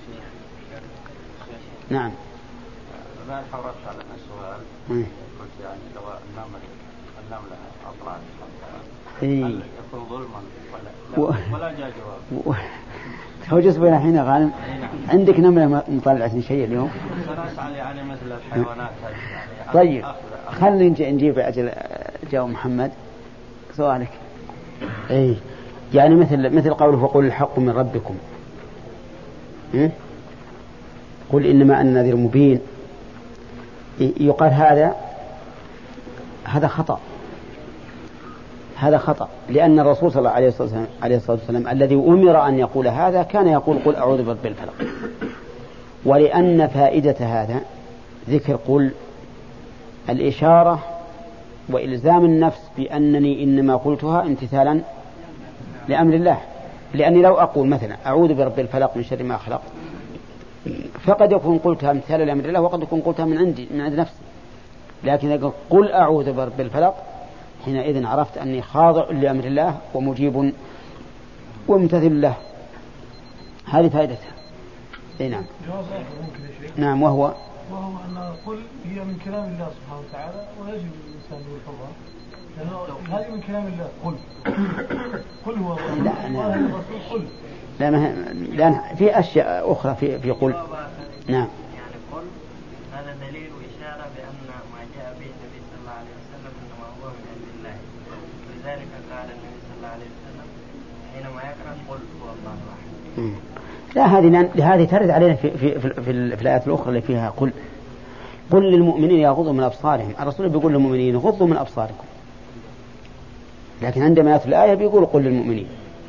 Speaker 2: نعم.
Speaker 5: ما حرصت على السؤال قلت يعني لو النمل النملة أطلعت هل يكون ظلما ولا لا ولا جاء جواب؟
Speaker 2: هو جزء بين حين غانم عندك نملة مطلعة شيء اليوم؟
Speaker 5: أسأل يعني مثل الحيوانات يعني.
Speaker 2: طيب خلينا نجيب أجل جاء محمد سؤالك. إيه يعني مثل مثل قوله فقل الحق من ربكم، إيه؟ قل إنما أنا نذير مبين. يقال هذا هذا خطأ هذا خطأ لأن الرسول صلى الله عليه وسلم, عليه الصلاة والسلام الذي أمر أن يقول هذا كان يقول قل أعوذ برب الفلق، ولأن فائدة هذا ذكر قل الإشارة وإلزام النفس بأنني إنما قلتها امتثالا لأمر الله. لأني لو أقول مثلا أعوذ برب الفلق من شر ما خلق فقد يكون قلتها امتثالا لأمر الله وقد يكون قلتها من عندي من عند نفسي، لكن إذا قل أعوذ برب الفلق حينئذ عرفت أني خاضع لأمر الله ومجيب وممتثل له. هذه فائدتها. اي نعم. نعم. وهو
Speaker 6: وهو أن قل هي من كلام الله سبحانه وتعالى ويجب الإنسان يلفظها لأنه هذه من كلام الله. قل قل هو الله الرسول قل.
Speaker 2: لأن لأن في أشياء أخرى في في قل. نعم.
Speaker 7: يعني قل هذا دليل وإشارة بأن ما جاء به النبي صلى الله عليه وسلم إنما هو من عند الله، ولذلك قال النبي صلى الله عليه وسلم حينما يقرأ قل هو الله أحد.
Speaker 2: لا هذه هذه ترد علينا في في في, في, في الآيات الأخرى اللي فيها قل قل للمؤمنين يغضوا من أبصارهم. الرسول بيقول للمؤمنين غضوا من أبصاركم، لكن عندما يأتي الآية بيقول قل للمؤمنين.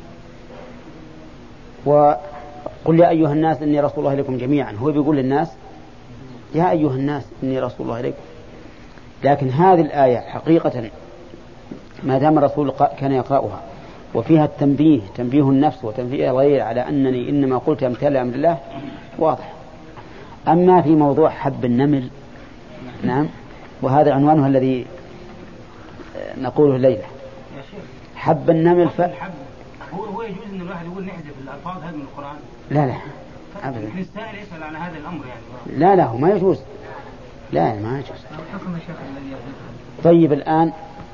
Speaker 2: وقل يا أيها الناس إني رسول الله إليكم جميعا، هو بيقول للناس يا أيها الناس إني رسول الله إليكم. لكن هذه الآية حقيقة ما دام الرسول كان يقرأها وفيها التنبيه تنبيه النفس وتنبيه الغير على أنني إنما قلت امتثالا لأمر الله واضح. أما في موضوع حب النمل، نعم، وهذا عنوانه الذي نقوله الليلة حب النمل. ف...
Speaker 4: هو هو يجوز ان الواحد يقول نحذف الالفاظ هذه من القرآن؟
Speaker 2: لا لا ابدا.
Speaker 4: لكن السائل يسأل على هذا الامر يعني.
Speaker 2: لا لا هو ما يجوز. لا ما يجوز. طيب الآن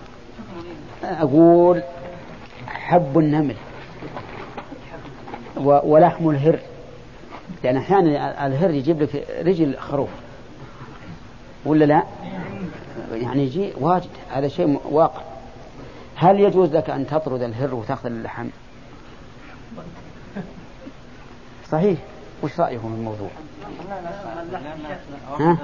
Speaker 2: أقول حب النمل ولحم الهر لأن أحيانا الهر يجيب لك رجل خروف ولا لا؟ يعني يجي واجد، هذا شيء واقع. هل يجوز لك أن تطرد الهر وتأخذ اللحم؟ صحيح. وش رأيكم في الموضوع؟ ها؟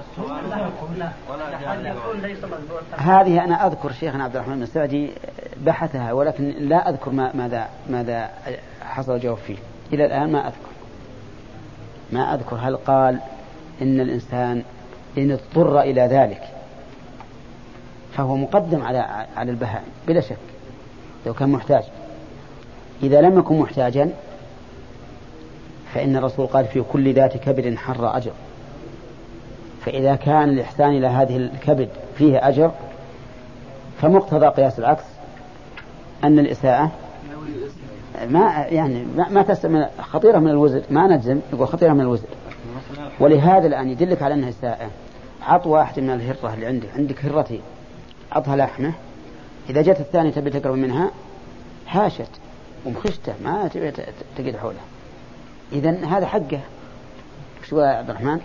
Speaker 2: هذه أنا أذكر شيخنا عبد الرحمن بن السعدي بحثها، ولكن لا أذكر ما ماذا ماذا حصل الجواب فيه إلى الآن. ما أذكر ما أذكر هل قال إن الإنسان إن اضطر إلى ذلك فهو مقدم على على البهائم بلا شك لو كان محتاج. إذا لم يكن محتاجا فإن الرسول قال في كل ذات كبد حر أجر، فإذا كان الإحسان إلى هذه الكبد فيه أجر فمقتضى قياس العكس أن الإساءة ما يعني ما تسمى خطيرة من الوزر، ما نجزم يقول خطيرة من الوزر. ولهذا الآن يدلك على أنها إساءة. عط واحد من الهرة اللي عندك عندك هرتين، عطها لحمة، إذا جت الثانية تبي تقرب منها هاشت ومخشته ما تبي تقعد حولها، إذن هذا حقه. شو يا عبد الرحمن؟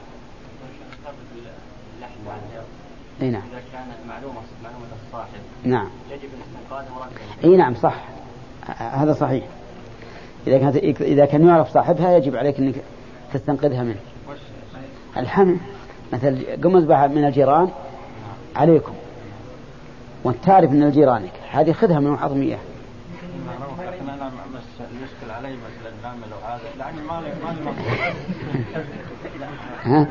Speaker 2: اي نعم.
Speaker 7: إذا كانت معلومة معلومة الصاحب
Speaker 2: نعم
Speaker 7: يجب الاستنقاذ مرتبا.
Speaker 2: اي نعم صح، هذا صحيح. إذا كانت إذا كان يعرف صاحبها يجب عليك أنك تستنقذها منه. الحمل مثل قمز من الجيران عليكم وانت تعرف من الجيرانك، هذه خذها من وحط مياه.
Speaker 5: أنا يشكل علي مثلا نعمل هذا لأني مالي مالي
Speaker 2: ها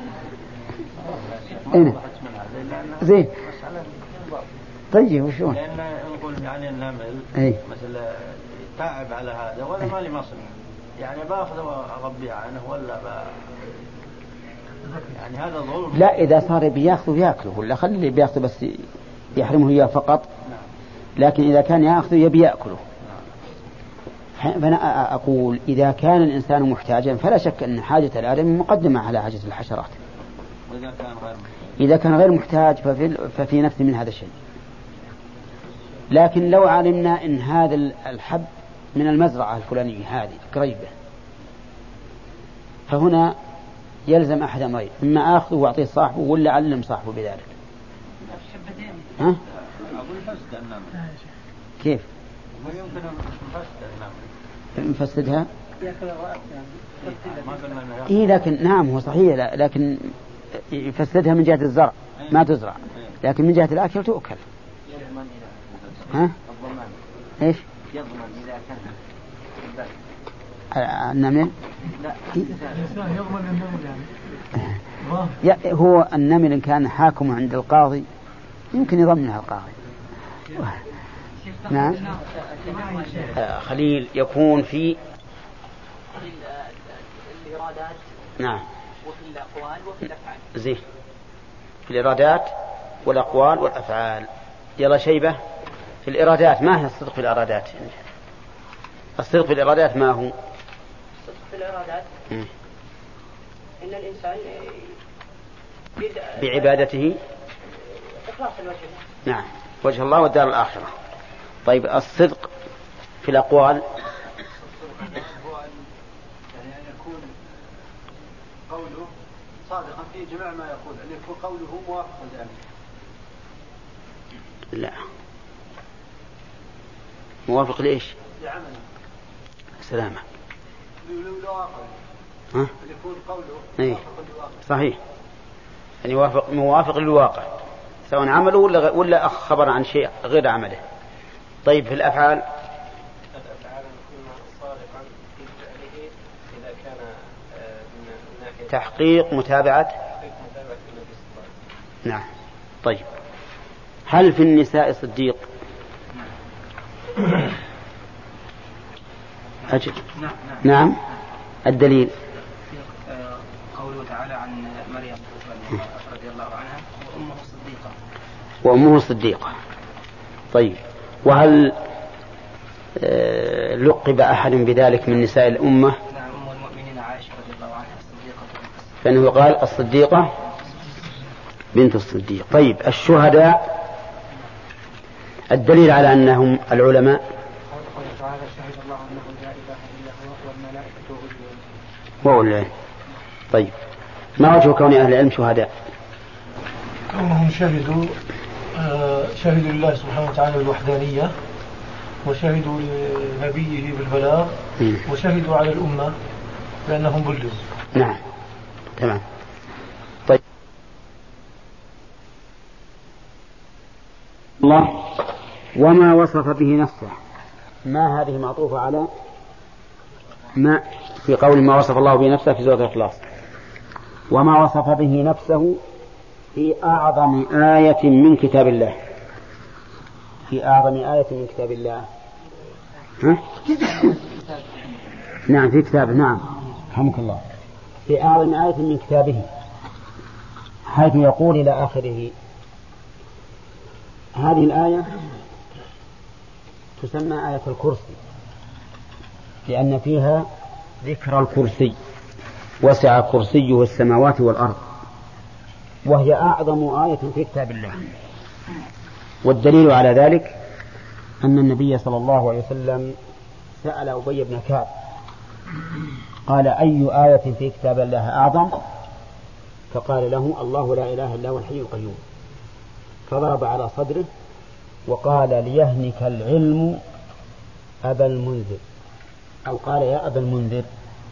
Speaker 2: زين. طيب وشون؟
Speaker 5: لأن نقول يعني النمل
Speaker 2: أي.
Speaker 5: مثل تعب على هذا ولا مالي مصر يعني باخذ وأربي عنه ولا ب... يعني هذا ظلم.
Speaker 2: لا إذا صار بياخذ بياكله ولا خلي اللي بياخذ بس يحرمه إياه فقط. لكن إذا كان يأخذ يبي يأكله. فأنا أقول إذا كان الإنسان محتاجا فلا شك أن حاجة الآدم مقدمة على حاجة الحشرات.
Speaker 5: وإذا كان غير
Speaker 2: إذا كان غير محتاج ففي, ففي نفس من هذا الشيء. لكن لو علمنا أن هذا الحب من المزرعة الفلانية هذه قريبة، فهنا يلزم أحد أمرين: إما آخذه وأعطيه صاحبه ولا علم صاحبه بذلك. ها؟ كيف؟ نفسدها؟ إيه لكن نعم هو صحيح، لكن يفسدها من جهة الزرع ما تزرع، لكن من جهة الأكل تؤكل. ها؟ إيش؟
Speaker 7: يضمن إذا كان
Speaker 2: النمل؟
Speaker 7: لا
Speaker 6: يضمن النمل يعني.
Speaker 2: هو النمل إن كان حاكم عند القاضي يمكن يضمنها القاضي. نعم. خليل يكون في
Speaker 3: الإرادات
Speaker 2: نعم
Speaker 3: وفي الأقوال وفي الأفعال.
Speaker 2: زين، في الإرادات والأقوال والأفعال. يلا شيبة في الإرادات. ما هي الصدق في الإرادات؟ الصدق في الإرادات ما هو؟
Speaker 3: الصدق في الإرادات م. إن الإنسان
Speaker 2: بعبادته
Speaker 3: إخلاص الوجه.
Speaker 2: نعم، وجه الله والدار الآخرة. طيب الصدق في الأقوال؟
Speaker 8: يعني أن يكون قوله صادقا في جميع ما يقول، أن يكون قوله موافقا لأمره.
Speaker 2: لا، موافق لإيش؟
Speaker 8: لعمله.
Speaker 2: سلامة.
Speaker 8: للواقع.
Speaker 2: ها؟
Speaker 8: أن يكون قوله
Speaker 2: أي.
Speaker 8: موافق للواقع.
Speaker 2: صحيح، أن يوافق موافق للواقع سواء عمله ولا ولا خبر عن شيء غير عمله. طيب في الأفعال؟
Speaker 7: الأفعال يكون صادقا في فعله إذا كان من ناحية
Speaker 2: تحقيق متابعة.
Speaker 7: تحقيق متابعة النبي صلى الله عليه وسلم.
Speaker 2: نعم. طيب هل في النساء صديق؟ أجل.
Speaker 4: نعم.
Speaker 2: نعم. الدليل
Speaker 4: قوله تعالى عن مريم رضي الله عنها وأمه صديقة.
Speaker 2: وأمه صديقة. طيب وهل لقب أحد بذلك من نساء الأمة؟
Speaker 4: نعم، أم المؤمنين عائشة رضي الله عنها الصديقة.
Speaker 2: فإنه قال الصديقة بنت الصديق. طيب الشهداء الدليل على أنهم العلماء؟
Speaker 3: قال تعالى: شهد الله أنه لا إله إلا هو والملائكة وأولو العلم.
Speaker 2: وأولو العلم. طيب، ما وجه كون أهل العلم شهداء؟
Speaker 6: كونهم شهدوا شهدوا لله سبحانه وتعالى بالوحدانية، وشهدوا لنبيه بالبلاغ، وشهدوا على الأمة بأنهم بلغوا.
Speaker 2: نعم تمام. طيب، الله وما وصف به نفسه، ما هذه معطوفة على ما في قول ما وصف الله به نفسه في سورة الإخلاص. وما وصف به نفسه في أعظم آية من كتاب الله، في أعظم آية من كتاب الله. ها؟ نعم في كتابه، نعم رحمك الله، في أعظم آية من كتابه، حيث يقول إلى آخره. هذه الآية تسمى آية الكرسي، لأن فيها ذكر الكرسي، وسع كرسيه السماوات والأرض، وهي أعظم آية في كتاب الله. والدليل على ذلك أن النبي صلى الله عليه وسلم سأل أبي بن كعب قال: أي آية في كتاب الله أعظم؟ فقال له: الله لا إله إلا هو الحي القيوم. فضرب على صدره وقال: ليهنك العلم أبا المنذر، أو قال: يا أبا المنذر،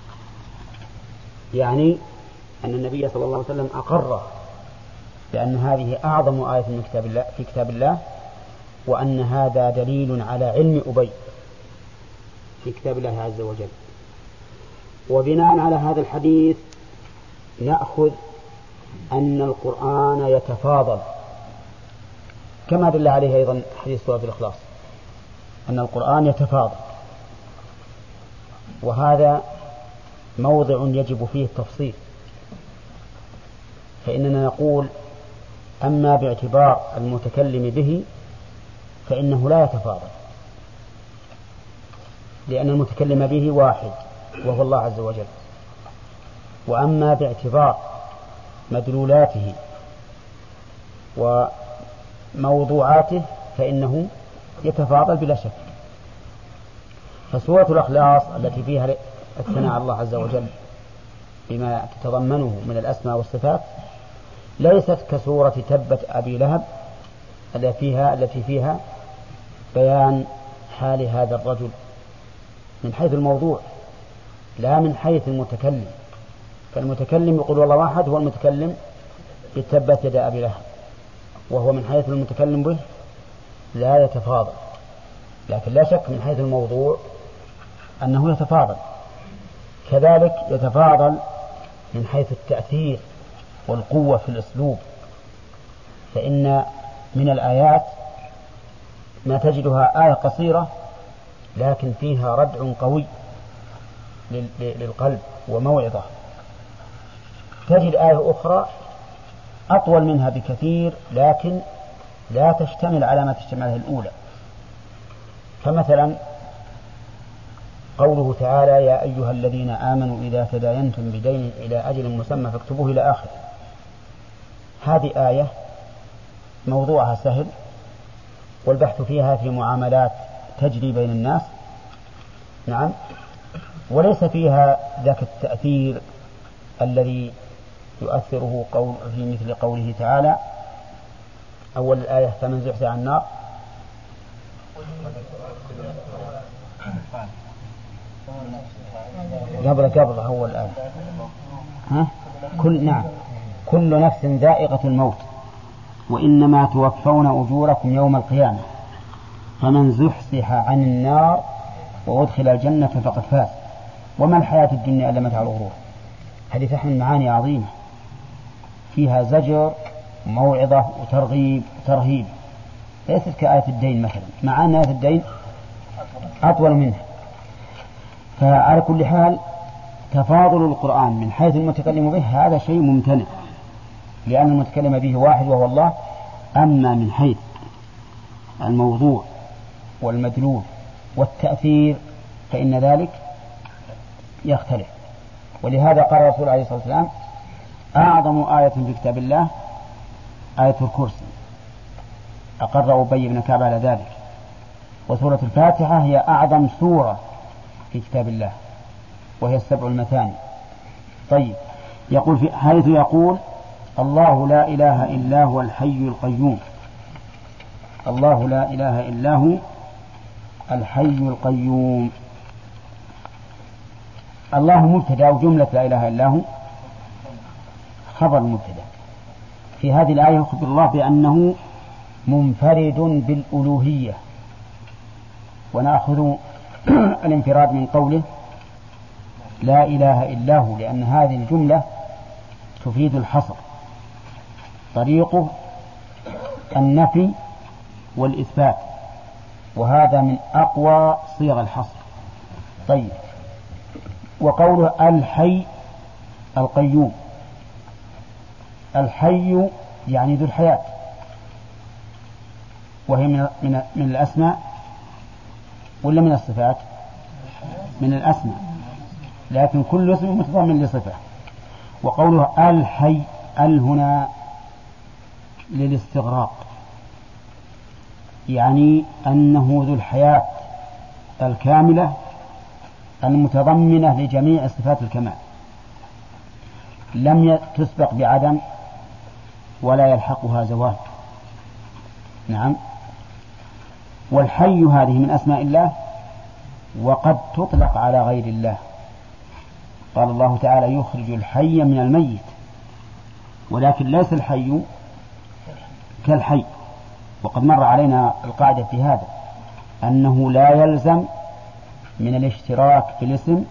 Speaker 2: يعني أن النبي صلى الله عليه وسلم أقر بأن هذه أعظم آية من كتاب الله في كتاب الله، وأن هذا دليل على علم أبي في كتاب الله عز وجل. وبناء على هذا الحديث نأخذ أن القرآن يتفاضل، كما دل عليه أيضا حديث سورة الإخلاص أن القرآن يتفاضل، وهذا موضع يجب فيه التفصيل. فإننا نقول: أما باعتبار المتكلم به فإنه لا يتفاضل، لأن المتكلم به واحد وهو الله عز وجل. وأما باعتبار مدلولاته وموضوعاته فإنه يتفاضل بلا شك. فسورة الإخلاص التي فيها الثناء على الله عز وجل بما تتضمنه من الأسماء والصفات ليست كسورة تبت أبي لهب التي فيها التي فيها بيان حال هذا الرجل من حيث الموضوع لا من حيث المتكلم. فالمتكلم يقول والله واحد هو المتكلم بتبت يد أبي لهب، وهو من حيث المتكلم به لا يتفاضل، لكن لا شك من حيث الموضوع أنه يتفاضل. كذلك يتفاضل من حيث التأثير والقوة في الأسلوب، فإن من الآيات ما تجدها آية قصيرة لكن فيها ردع قوي للقلب وموعظة. تجد آية أخرى أطول منها بكثير لكن لا تشتمل على ما تشتمل عليه الأولى. فمثلا قوله تعالى: يا أيها الذين آمنوا إذا تداينتم بدين إلى أجل مسمى فاكتبوه إلى آخر. هذه آية موضوعها سهل، والبحث فيها في معاملات تجري بين الناس، نعم، وليس فيها ذاك التأثير الذي يؤثره قول في مثل قوله تعالى أول الآية: فمن زحزح عن النار قبل قبل أول الآية ها كل نعم كل نفس ذائقة الموت وإنما توفون أجوركم يوم القيامة فمن زحزح عن النار وأدخل الجنة فقد فاز وما الحياة الدنيا إلا متاع الغرور. هذه تحمل معاني عظيمة فيها زجر وموعظة وترغيب وترهيب، ليست كآية الدين مثلا، مع أن آية الدين أطول منها. فعلى كل حال تفاضل القرآن من حيث المتكلم به هذا شيء ممتنع، لأن المتكلم به واحد وهو الله. أما من حيث الموضوع والمدلول والتأثير فإن ذلك يختلف. ولهذا قال الرسول عليه الصلاة والسلام: أعظم آية في كتاب الله آية الكرسي. أقر أبي بن كعب على ذلك. وسورة الفاتحة هي أعظم سورة في كتاب الله وهي السبع المثاني. طيب، يقول في حيث يقول الله لا إله إلا هو الحي القيوم. الله لا إله إلا هو الحي القيوم. الله مبتدأ وجملة لا إله إلا هو خبر مبتدأ. في هذه الآية يخبر الله بأنه منفرد بالألوهية، ونأخذ الانفراد من قوله لا إله إلا هو، لأن هذه الجملة تفيد الحصر، طريقه النفي والإثبات، وهذا من أقوى صيغ الحصر. طيب، وقوله الحي القيوم، الحي يعني ذو الحياة، وهي من من من الأسماء ولا من الصفات؟ من الأسماء، لكن كل اسم متضمن لصفة. وقوله الحي، ال هنا للاستغراق، يعني أنه ذو الحياة الكاملة المتضمنة لجميع صفات الكمال، لم تسبق بعدم ولا يلحقها زوال. نعم. والحي هذه من أسماء الله، وقد تطلق على غير الله. قال الله تعالى يخرج الحي من الميت، ولكن ليس الحي كالحي. وقد مر علينا القاعدة في هذا، أنه لا يلزم من الاشتراك في الاسم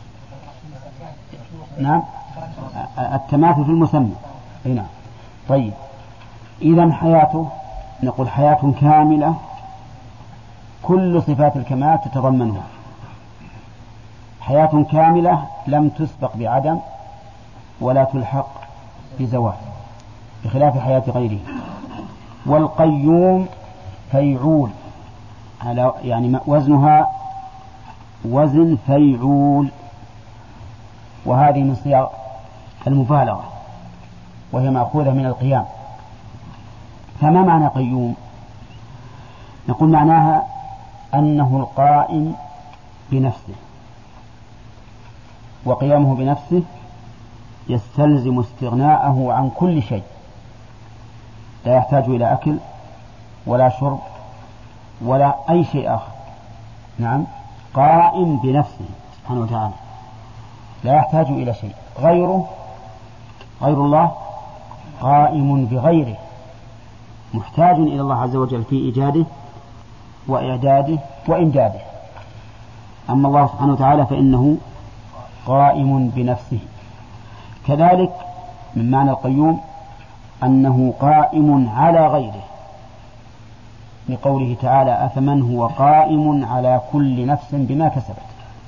Speaker 2: نعم التماثل في المسمى. نعم. طيب، إذن حياته نقول حياة كاملة كل صفات الكمال تتضمنها، حياة كاملة لم تسبق بعدم ولا تلحق بزوال، بخلاف حياة غيره. والقيوم فيعول، على يعني وزنها وزن فيعول، وهذه من صيغ المبالغة، وهي مأخوذة من القيام. فما معنى قيوم؟ نقول معناها أنه القائم بنفسه، وقيامه بنفسه يستلزم استغناءه عن كل شيء، لا يحتاج إلى أكل ولا شرب ولا أي شيء آخر. نعم، قائم بنفسه سبحانه وتعالى، لا يحتاج إلى شيء. غيره غير الله قائم بغيره، محتاج إلى الله عز وجل في إيجاده وإعداده وإمداده. أما الله سبحانه وتعالى فإنه قائم بنفسه. كذلك من معنى القيوم أنه قائم على غيره، لقوله تعالى أفمن هو قائم على كل نفس بما كسبت.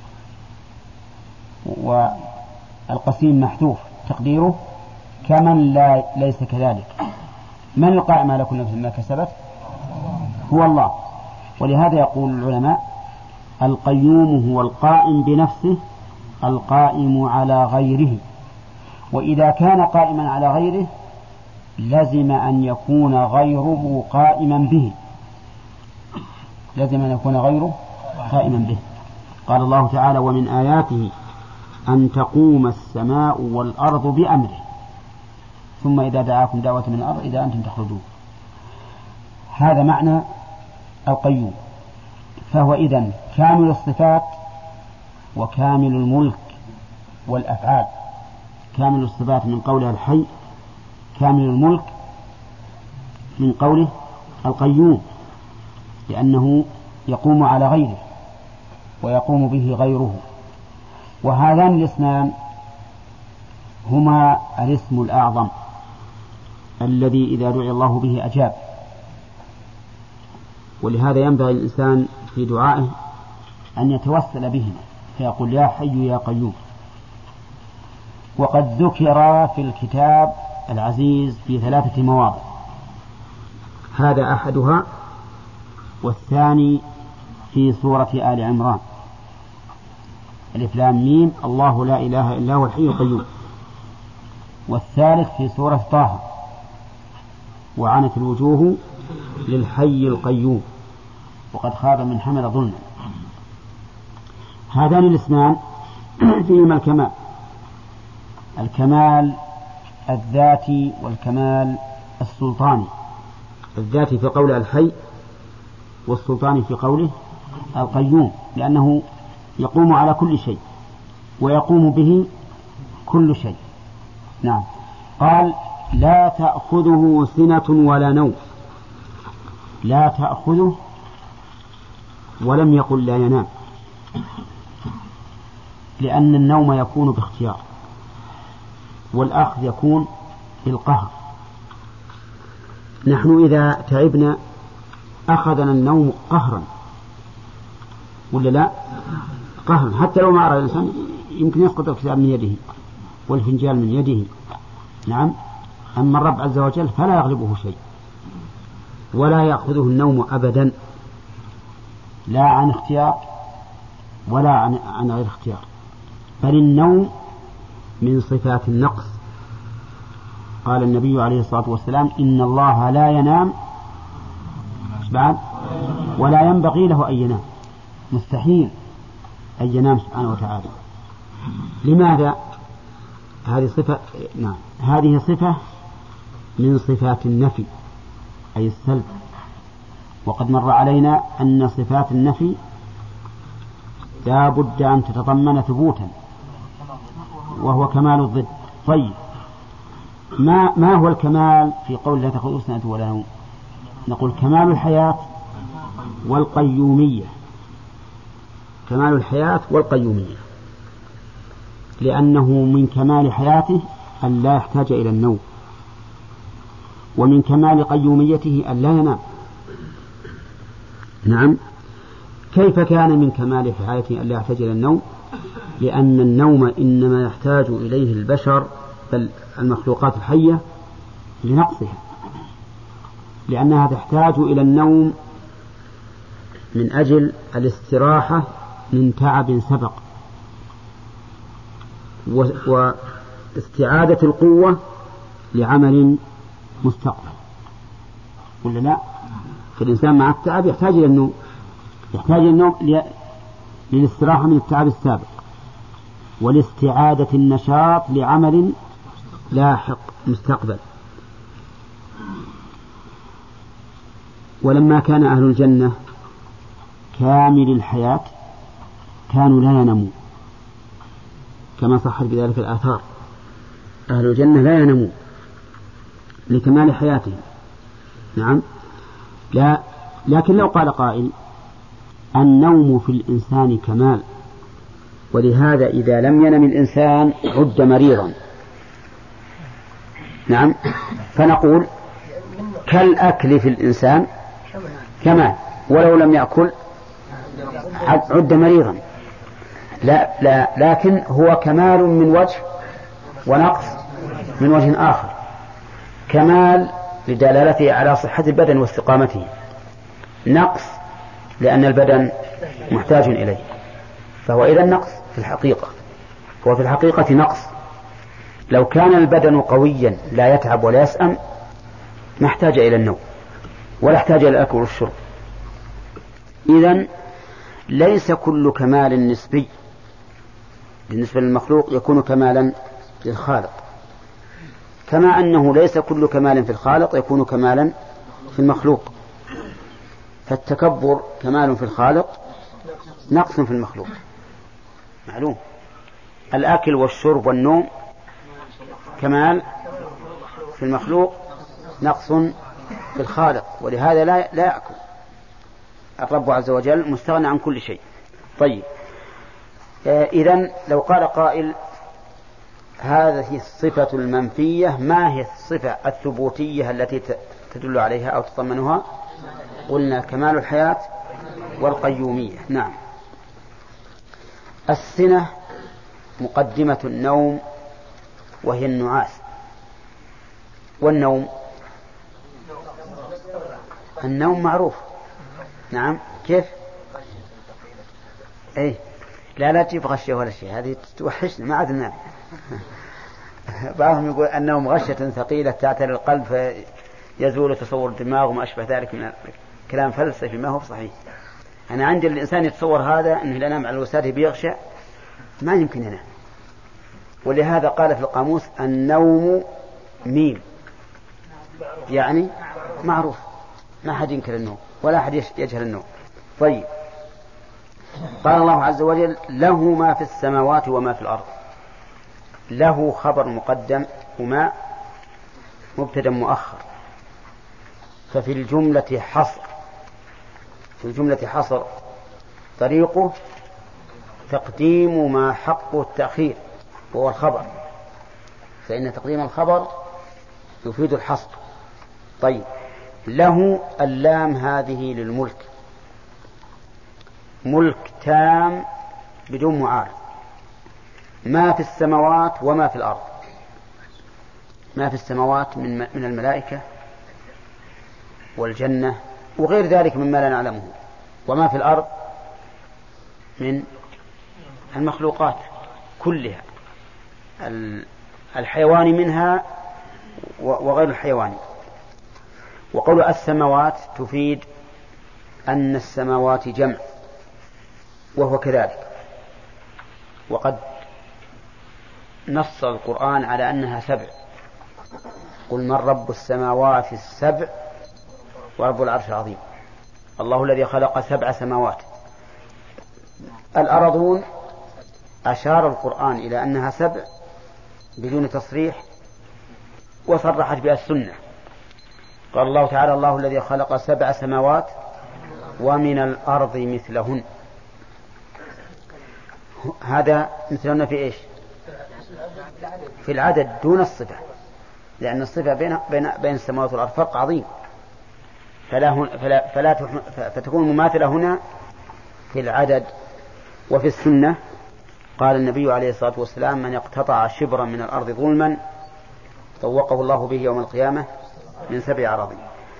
Speaker 2: والقسيم محذوف تقديره كمن لا ليس كذلك. من القائم على كل نفس بما كسبت؟ هو الله. ولهذا يقول العلماء القيوم هو القائم بنفسه القائم على غيره. وإذا كان قائما على غيره لزم أن يكون غيره قائما به، لازم أن يكون غيره قائما به. قال الله تعالى ومن آياته أن تقوم السماء والأرض بأمره ثم إذا دعاكم دعوة من الأرض إذا أنتم تخرجون. هذا معنى القيوم. فهو إذن كامل الصفات وكامل الملك والأفعال. كامل الصفات من قوله الحي، كامل الملك من قوله القيوم، لأنه يقوم على غيره ويقوم به غيره. وهذان الاسمان هما الاسم الأعظم الذي إذا دعي الله به أجاب. ولهذا ينبغي الإنسان في دعائه أن يتوسل بهما فيقول يا حي يا قيوم. وقد ذكر في الكتاب العزيز في ثلاثة مواضع، هذا أحدها، والثاني في سورة آل عمران الف لام ميم الله لا إله إلا هو الحي القيوم، والثالث في سورة طه وعنت الوجوه للحي القيوم وقد خاب من حمل ظلما. هذان الاسمان فيهما الكمال الكمال الذاتي والكمال السلطاني. الذاتي في قوله الحي، والسلطاني في قوله القيوم، لأنه يقوم على كل شيء ويقوم به كل شيء. نعم. قال لا تأخذه سنة ولا نوم. لا تأخذه، ولم يقل لا ينام، لأن النوم يكون باختيار والأخذ يكون بالقهر. نحن إذا تعبنا أخذنا النوم قهرا ولا لا؟ قهرا، حتى لو ما أرى الإنسان يمكن يسقط الكتاب من يده والفنجال من يده. نعم. أما الرب عز وجل فلا يغلبه شيء ولا يأخذه النوم أبدا، لا عن اختيار ولا عن, عن غير اختيار، بل النوم من صفات النقص. قال النبي عليه الصلاة والسلام إن الله لا ينام بعد ولا ينبغي له أن ينام، مستحيل أن ينام سبحانه وتعالى. لماذا؟ هذه صفة نعم هذه صفة من صفات النفي أي السلب، وقد مر علينا أن صفات النفي لا بد أن تتضمن ثبوتا وهو كمال الضد. طيب ما, ما هو الكمال في قول لا تأخذه سنة ولا نوم؟ نقول كمال الحياة والقيومية. كمال الحياة والقيومية، لأنه من كمال حياته أن لا يحتاج إلى النوم، ومن كمال قيوميته أن لا ينام. نعم. كيف كان من كمال حياته أن لا يحتاج إلى النوم؟ لأن النوم إنما يحتاج إليه البشر بل المخلوقات الحية لنقصها، لأنها تحتاج إلى النوم من أجل الاستراحة من تعب سبق واستعادة القوة لعمل مستقبل، ولا لا؟ فالإنسان مع التعب يحتاج إلى النوم، يحتاج النوم للاستراحة من التعب السابق ولاستعادة النشاط لعمل لاحق مستقبل. ولما كان أهل الجنة كامل الحياة كانوا لا ينامون، كما صحت بذلك الآثار. أهل الجنة لا ينامون لكمال حياتهم. نعم. لا، لكن لو قال قائل النوم في الإنسان كمال، ولهذا إذا لم ينم الإنسان عد مريضا. نعم. فنقول كالأكل في الإنسان كمال، ولو لم يأكل عد مريضا. لا, لا لكن هو كمال من وجه ونقص من وجه آخر. كمال لدلالته على صحة البدن واستقامته، نقص لأن البدن محتاج إليه، فهو إذا نقص في الحقيقة، هو في الحقيقة نقص. لو كان البدن قويا لا يتعب ولا يسأم ما احتاج إلى النوم ولا احتاج إلى الأكل والشرب. إذن ليس كل كمال نسبي بالنسبة للمخلوق يكون كمالا للخالق، كما أنه ليس كل كمال في الخالق يكون كمالا في المخلوق. فالتكبر كمال في الخالق نقص في المخلوق، معلوم. الأكل والشرب والنوم كمال في المخلوق نقص في الخالق، ولهذا لا لا يأكل. الرب عز وجل مستغنى عن كل شيء. طيب إذن لو قال قائل هذه الصفة المنفية ما هي الصفة الثبوتية التي تدل عليها أو تضمنها؟ قلنا كمال الحياة والقيومية. نعم. السنة مقدمة النوم وهي النعاس. والنوم النوم معروف. نعم. كيف؟ ايه لا لا تجيب غشية ولا شيء، هذه توحشنا ما عاد ننام. بعضهم يقول النوم غشة ثقيلة تعتري القلب فيزول تصور الدماغ وما أشبه ذلك من كلام فلسفي ما هو صحيح. أنا عندي الإنسان يتصور هذا أنه لا نام على الوسادة بيغشى، ما يمكن ينام. ولهذا قال في القاموس النوم ميم، يعني معروف، ما حد ينكر النوم ولا حد يجهل النوم. طيب، قال الله عز وجل له ما في السماوات وما في الأرض. له خبر مقدم وما مبتدا مؤخر، ففي الجملة حصر، في الجملة حصر طريقه تقديم ما حقه التأخير وهو الخبر، فإن تقديم الخبر يفيد الحصر. طيب، له اللام هذه للملك، ملك تام بدون معارض، ما في السماوات وما في الأرض. ما في السماوات من من الملائكة والجنة وغير ذلك مما لا نعلمه، وما في الأرض من المخلوقات كلها، الحيوان منها وغير الحيوان. وقول السماوات تفيد أن السماوات جمع، وهو كذلك، وقد نص القرآن على أنها سبع. قل من رب السماوات السبع ورب العرش العظيم. الله الذي خلق سبع سماوات. الأرضون أشار القرآن إلى أنها سبع بدون تصريح، وصرحت بها السنة. قال الله تعالى الله الذي خلق سبع سماوات ومن الأرض مثلهن. هذا مثلهن في إيش؟ في العدد دون الصفة، لأن الصفة بين, بين, بين السماوات والأرض فرق عظيم، فلا فلا فلا فتكون مماثلة هنا في العدد. وفي السنة قال النبي عليه الصلاة والسلام من اقتطع شبرا من الأرض ظلما طوقه الله به يوم القيامة من سبع أراضين.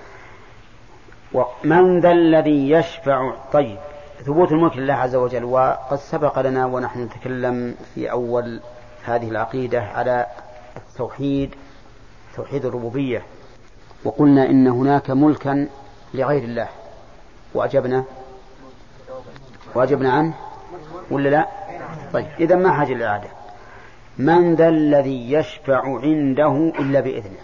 Speaker 2: ومن ذا الذي يشفع. طيب، ثبوت الملك لله عز وجل، وقد سبق لنا ونحن نتكلم في أول هذه العقيدة على التوحيد، توحيد الربوبية، وقلنا إن هناك ملكا لغير الله وأجبنا وأجبنا عنه ولا لا؟ طيب، إذا ما حاجة الإعادة. من ذا الذي يشفع عنده إلا بإذنه.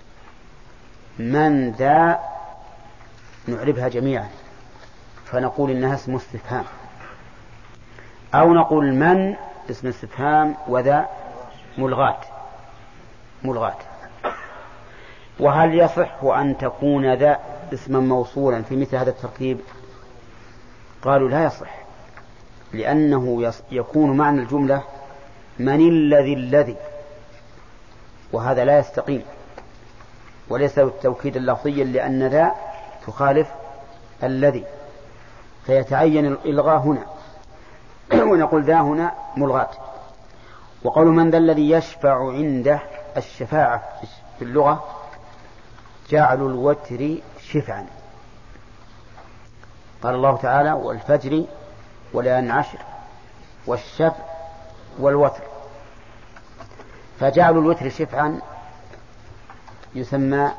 Speaker 2: من ذا نعربها جميعا فنقول إنها اسم استفهام، أو نقول من اسم استفهام وذا ملغات ملغات. وهل يصح أن تكون ذا اسما موصولا في مثل هذا التركيب؟ قالوا لا يصح، لأنه يكون معنى الجملة من الذي الذي، وهذا لا يستقيم وليس التوكيد اللفظي، لأن ذا تخالف الذي، فيتعين الإلغاء هنا ونقول ذا هنا ملغات. وقول من ذا الذي يشفع عنده، الشفاعة في اللغة جعل الوتر شفعا. قال الله تعالى والفجر وليال عشر والشفع والوتر، فجعل الوتر شفعا يسمى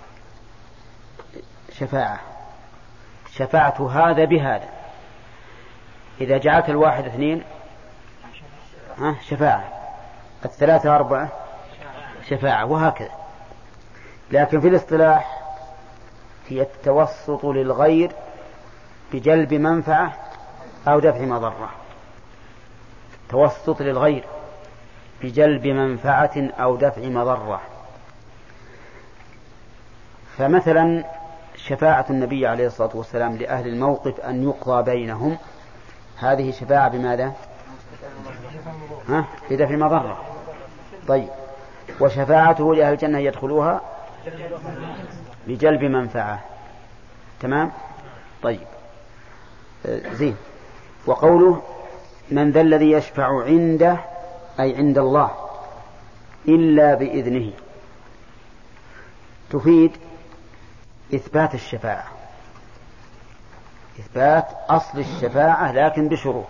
Speaker 2: شفاعة. شفاعة هذا بهذا، إذا جعلت الواحد اثنين ها شفاعة، الثلاثة أربعة شفاعة، وهكذا. لكن في الاصطلاح هي التوسط للغير بجلب منفعة أو دفع مضرة. توسط للغير بجلب منفعة أو دفع مضرة. فمثلا شفاعة النبي عليه الصلاة والسلام لأهل الموقف أن يقضى بينهم، هذه شفاعة بماذا؟ ها؟ بدفع مضرة. طيب، وشفاعته لأهل الجنة يدخلوها بجلب منفعة. تمام؟ طيب، زين. وقوله من ذا الذي يشفع عنده أي عند الله إلا بإذنه، تفيد إثبات الشفاعة، إثبات أصل الشفاعة لكن بشروط.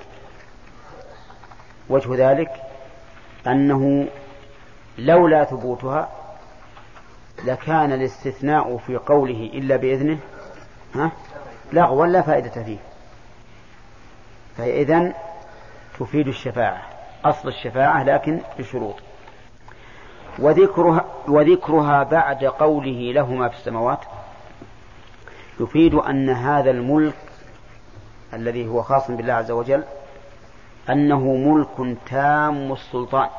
Speaker 2: وجه ذلك أنه لولا ثبوتها لكان الاستثناء في قوله إلا بإذنه ها لغوا لا فائدة فيه، فإذن تفيد الشفاعة أصل الشفاعة لكن بشروط. وذكرها, وذكرها بعد قوله له ما في السماوات يفيد أن هذا الملك الذي هو خاص بالله عز وجل أنه ملك تام السلطان،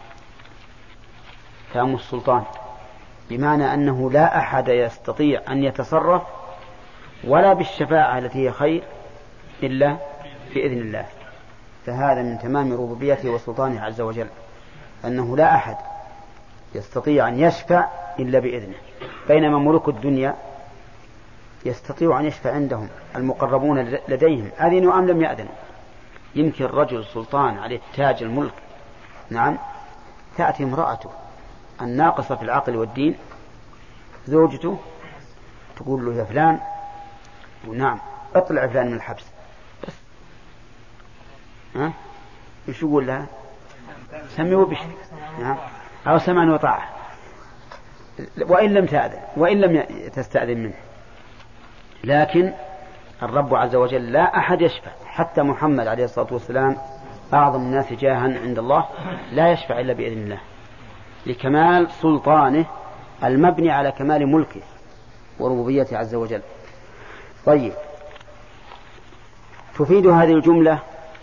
Speaker 2: تام السلطان بمعنى أنه لا أحد يستطيع أن يتصرف ولا بالشفاعة التي هي خير إلا بإذن الله. فهذا من تمام ربوبيته وسلطانه عز وجل أنه لا أحد يستطيع أن يشفع إلا بإذنه، بينما ملوك الدنيا يستطيع أن يشفع عندهم المقربون لديهم أذنوا أم لم يأذنوا. يمكن رجل سلطان عليه تاج الملك، نعم، تأتي امرأته الناقصة في العقل والدين زوجته تقول له يا فلان، ونعم اطلع فلان من الحبس، بس ها ايش يقول لها؟ سميه بشر، نعم، أو سمعا وطاعة، وإن لم تأذن وإن لم تستأذن منه. لكن الرب عز وجل لا أحد يشفع، حتى محمد عليه الصلاة والسلام أعظم الناس جاها عند الله لا يشفع إلا بإذن الله لكمال سلطانه المبني على كمال ملكه وربوبيته عز وجل. طيب، تفيد هذه الجملة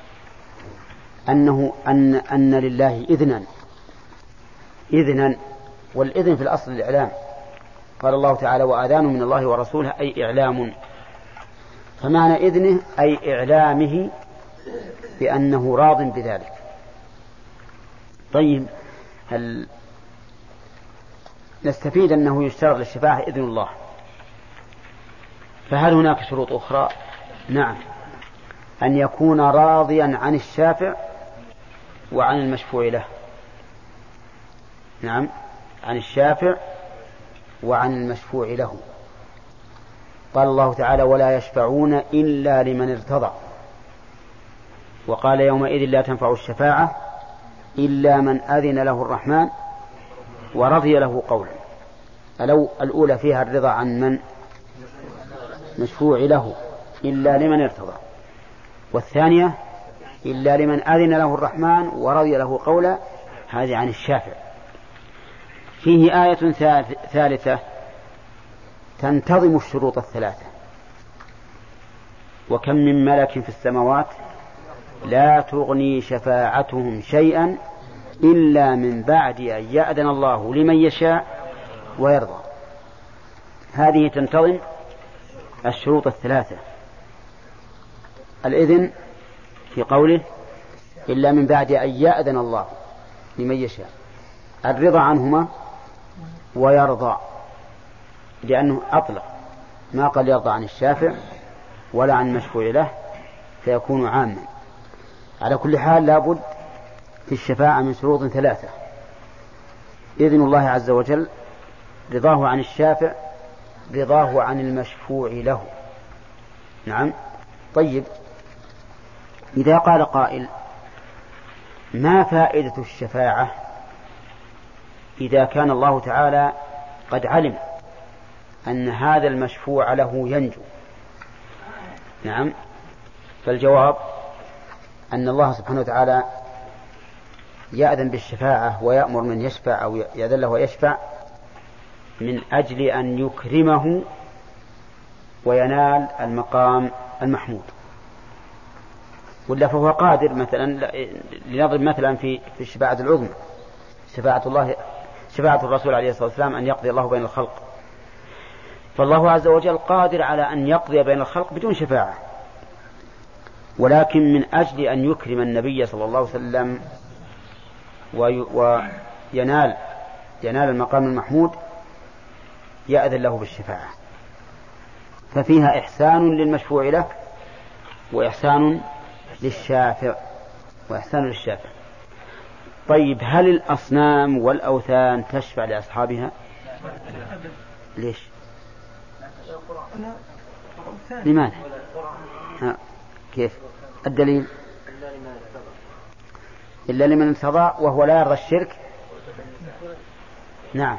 Speaker 2: أنه أن أن لله إذنا إذنا والإذن في الأصل الإعلام. قال الله تعالى وآذان من الله ورسوله أي إعلام، فمعنى إذنه أي إعلامه بأنه راض بذلك. طيب، هل نستفيد أنه يشترط للشفاعة إذن الله، فهل هناك شروط أخرى؟ نعم، أن يكون راضيا عن الشافع وعن المشفوع له. نعم، عن الشافع وعن المشفوع له. قال الله تعالى ولا يشفعون إلا لمن ارتضى، وقال يومئذ لا تنفع الشفاعة إلا من أذن له الرحمن ورضي له قولا. الو الأولى فيها الرضا عن من مشفوع له إلا لمن ارتضى، والثانية إلا لمن أذن له الرحمن ورضي له قولا، هذه عن الشافع. فيه آية ثالثة تنتظم الشروط الثلاثة: وكم من ملك في السماوات لا تغني شفاعتهم شيئا إلا من بعد أن يأذن الله لمن يشاء ويرضى. هذه تنتظم الشروط الثلاثة: الإذن في قوله إلا من بعد أن يأذن الله لمن يشاء، الرضا عنهما، ويرضى لأنه أطلق ما قال يرضى عن الشافع ولا عن المشفوع له فيكون عاما. على كل حال لابد في الشفاعة من شروط ثلاثة: إذن الله عز وجل، رضاه عن الشافع، رضاه عن المشفوع له. نعم. طيب، إذا قال قائل ما فائدة الشفاعة إذا كان الله تعالى قد علم أن هذا المشفوع له ينجو؟ نعم، فالجواب أن الله سبحانه وتعالى يأذن بالشفاعة ويأمر من يشفع أو يأذن له ويشفع من أجل أن يكرمه وينال المقام المحمود، ولا فهو قادر مثلا، لنضرب مثلا في في الشفاعة العظمى، شفاعة الله شفاعة الرسول عليه الصلاة والسلام أن يقضي الله بين الخلق، فالله عز وجل قادر على أن يقضي بين الخلق بدون شفاعة، ولكن من أجل أن يكرم النبي صلى الله عليه وسلم وينال ينال المقام المحمود يأذن له بالشفاعة، ففيها إحسان للمشفوع له وإحسان للشافع وإحسان للشافع. طيب، هل الأصنام والأوثان تشفع لأصحابها؟ ليش؟ لماذا؟ ها. كيف الدليل؟ إلا لمن ارتضى وهو لا يرضى الشرك. نعم،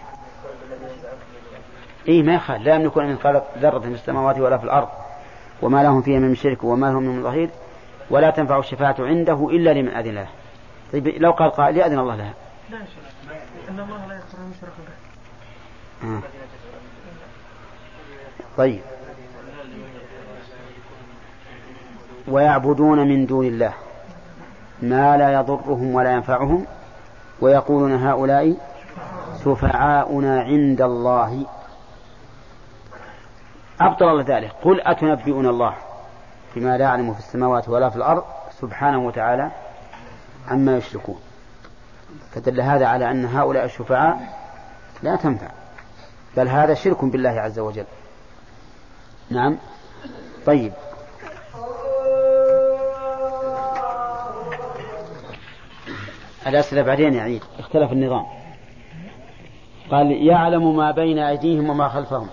Speaker 2: إيه ما يخال، لا يملكون من خلق ذرة في السماوات ولا في الأرض وما لهم فيها من شرك وما لهم من ظهير ولا تنفع الشفاعة عنده إلا لمن أذن له. طيب لو قال قائل يأذن الله لها.
Speaker 6: لا يا شيخ، إن الله لا يغفر أن يشرك به.
Speaker 2: آه. طيب ويعبدون من دون الله ما لا يضرهم ولا ينفعهم ويقولون هؤلاء شفعاؤنا عند الله. أبطل الله ذلك. قل أتنبئون الله بما لا يعلم في السماوات ولا في الأرض سبحانه وتعالى عما يشركون. فدل هذا على أن هؤلاء الشفعاء لا تنفع، بل هذا شرك بالله عز وجل. نعم. طيب الأسئلة بعدين يعيد، اختلف النظام. قال يعلم ما بين أيديهم وما خلفهم.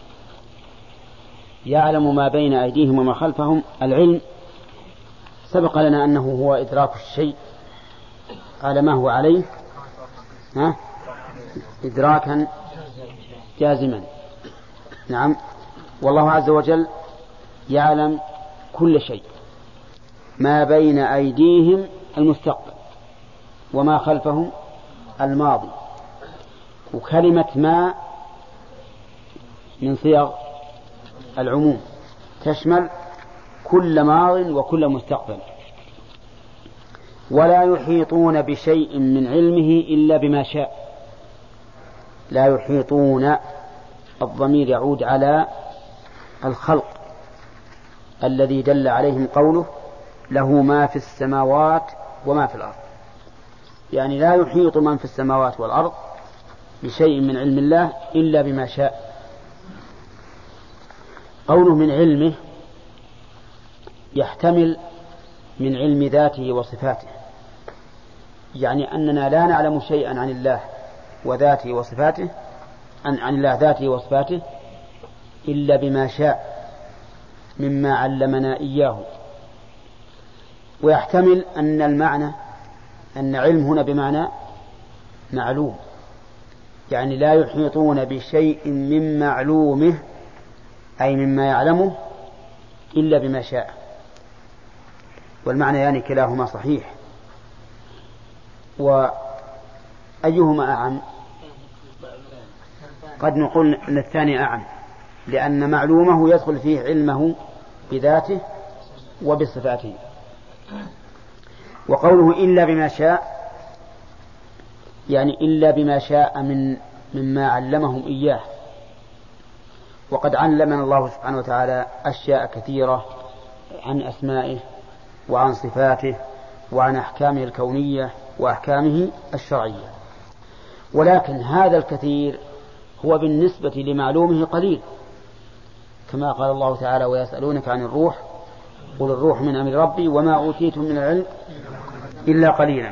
Speaker 2: يعلم ما بين أيديهم وما خلفهم. العلم سبق لنا أنه هو إدراك الشيء على ما هو عليه، ها؟ إدراكا جازما. نعم. والله عز وجل يعلم كل شيء، ما بين أيديهم المستقبل وما خلفهم الماضي. وكلمة ما من صيغ العموم تشمل كل ماض وكل مستقبل. ولا يحيطون بشيء من علمه إلا بما شاء. لا يحيطون، الضمير يعود على الخلق الذي دل عليهم قوله له ما في السماوات وما في الأرض. يعني لا يحيط من في السماوات والأرض بشيء من علم الله إلا بما شاء. قوله من علمه يحتمل من علم ذاته وصفاته، يعني أننا لا نعلم شيئا عن الله وذاته وصفاته عن, عن الله ذاته وصفاته إلا بما شاء مما علمنا إياه. ويحتمل أن المعنى أن علم هنا بمعنى معلوم، يعني لا يحيطون بشيء من معلومه أي مما يعلمه إلا بما شاء. والمعنى يعني كلاهما صحيح. وأيهما أعم؟ قد نقول أن الثاني أعم، لأن معلومه يدخل فيه علمه بذاته وبصفاته. وقوله إلا بما شاء يعني إلا بما شاء من مما علمهم إياه. وقد علمنا الله سبحانه وتعالى أشياء كثيرة عن أسمائه وعن صفاته وعن أحكامه الكونية وأحكامه الشرعية، ولكن هذا الكثير هو بالنسبة لمعلومه قليل، كما قال الله تعالى ويسألونك عن الروح قل الروح من أمر ربي وما أوتيتم من العلم إلا قليلا.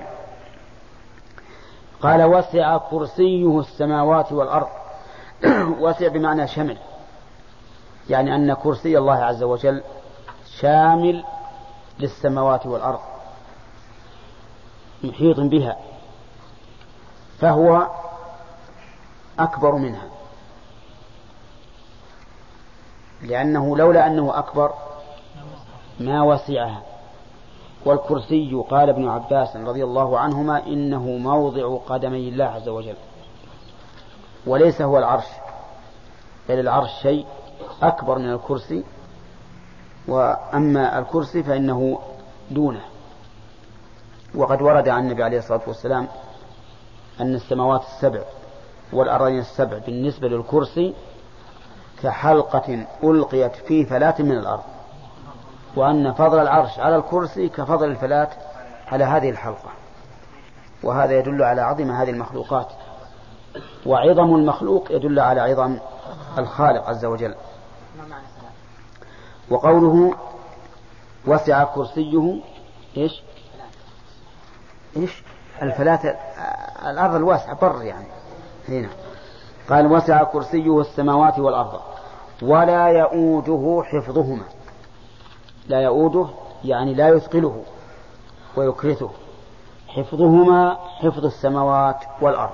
Speaker 2: قال وسع كرسيه السماوات والأرض. وسع بمعنى شمل، يعني أن كرسي الله عز وجل شامل للسماوات والأرض محيط بها، فهو أكبر منها، لأنه لولا أنه أكبر ما وسعها. والكرسي قال ابن عباس رضي الله عنهما إنه موضع قدمي الله عز وجل، وليس هو العرش، بل العرش شيء أكبر من الكرسي، وأما الكرسي فإنه دونه. وقد ورد عن النبي عليه الصلاة والسلام أن السماوات السبع والأراضين السبع بالنسبة للكرسي كحلقة ألقيت في فلاة من الأرض، وأن فضل العرش على الكرسي كفضل الفلاة على هذه الحلقة. وهذا يدل على عظم هذه المخلوقات، وعظم المخلوق يدل على عظم الخالق عز وجل. وقوله وسع كرسيه إيش إيش الفلاة، الأرض الواسعة بر يعني هنا. قال وسع كرسيه السماوات والأرض ولا يؤوده حفظهما. لا يؤوده يعني لا يثقله ويكرثه. حفظهما حفظ السماوات والأرض،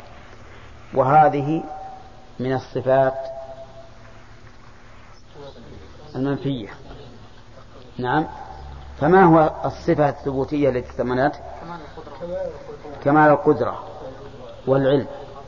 Speaker 2: وهذه من الصفات المنفية. نعم. فما هو الصفة الثبوتية التي تضمنت؟ كمال القدرة والعلم،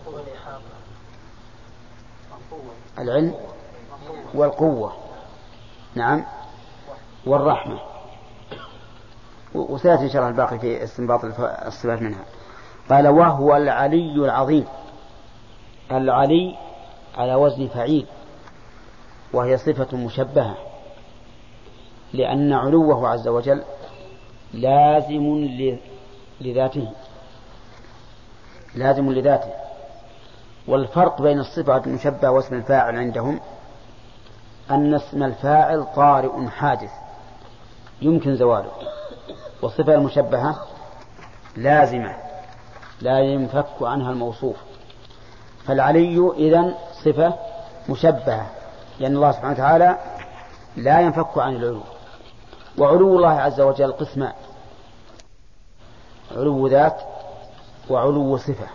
Speaker 2: العلم والقوة، نعم، والرحمة، وسيأتي إن شاء الله الباقي في استنباط الصفات منها. قال وهو العلي العظيم. العلي على وزن فعيل، وهي صفة مشبهة، لأن علوه عز وجل لازم لذاته، لازم لذاته. والفرق بين الصفة المشبهة واسم الفاعل عندهم أن اسم الفاعل طارئ حادث يمكن زواله، والصفة المشبهة لازمة لا ينفك عنها الموصوف. فالعلي إذن صفة مشبهة، لأن الله سبحانه وتعالى لا ينفك عن العلو. وعلو الله عز وجل قسمان: علو ذات وعلو صفة.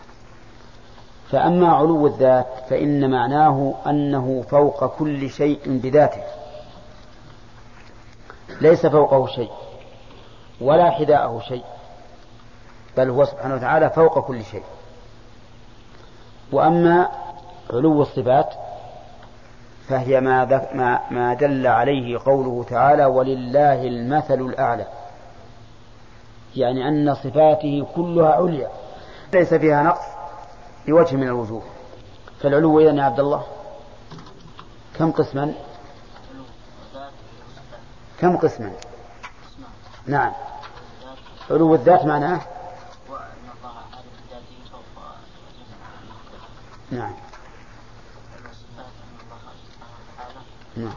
Speaker 2: فأما علو الذات فإن معناه أنه فوق كل شيء بذاته، ليس فوقه شيء ولا حذاءه شيء، بل هو سبحانه وتعالى فوق كل شيء. وأما علو الصفات فهي ما, ما, ما دل عليه قوله تعالى ولله المثل الأعلى، يعني أن صفاته كلها عليا ليس فيها نقص بوجه من الوجوه. فالعلو إذن يا عبد الله كم قسما؟ كم قسما؟ نعم. علو الذات معناه نعم نعم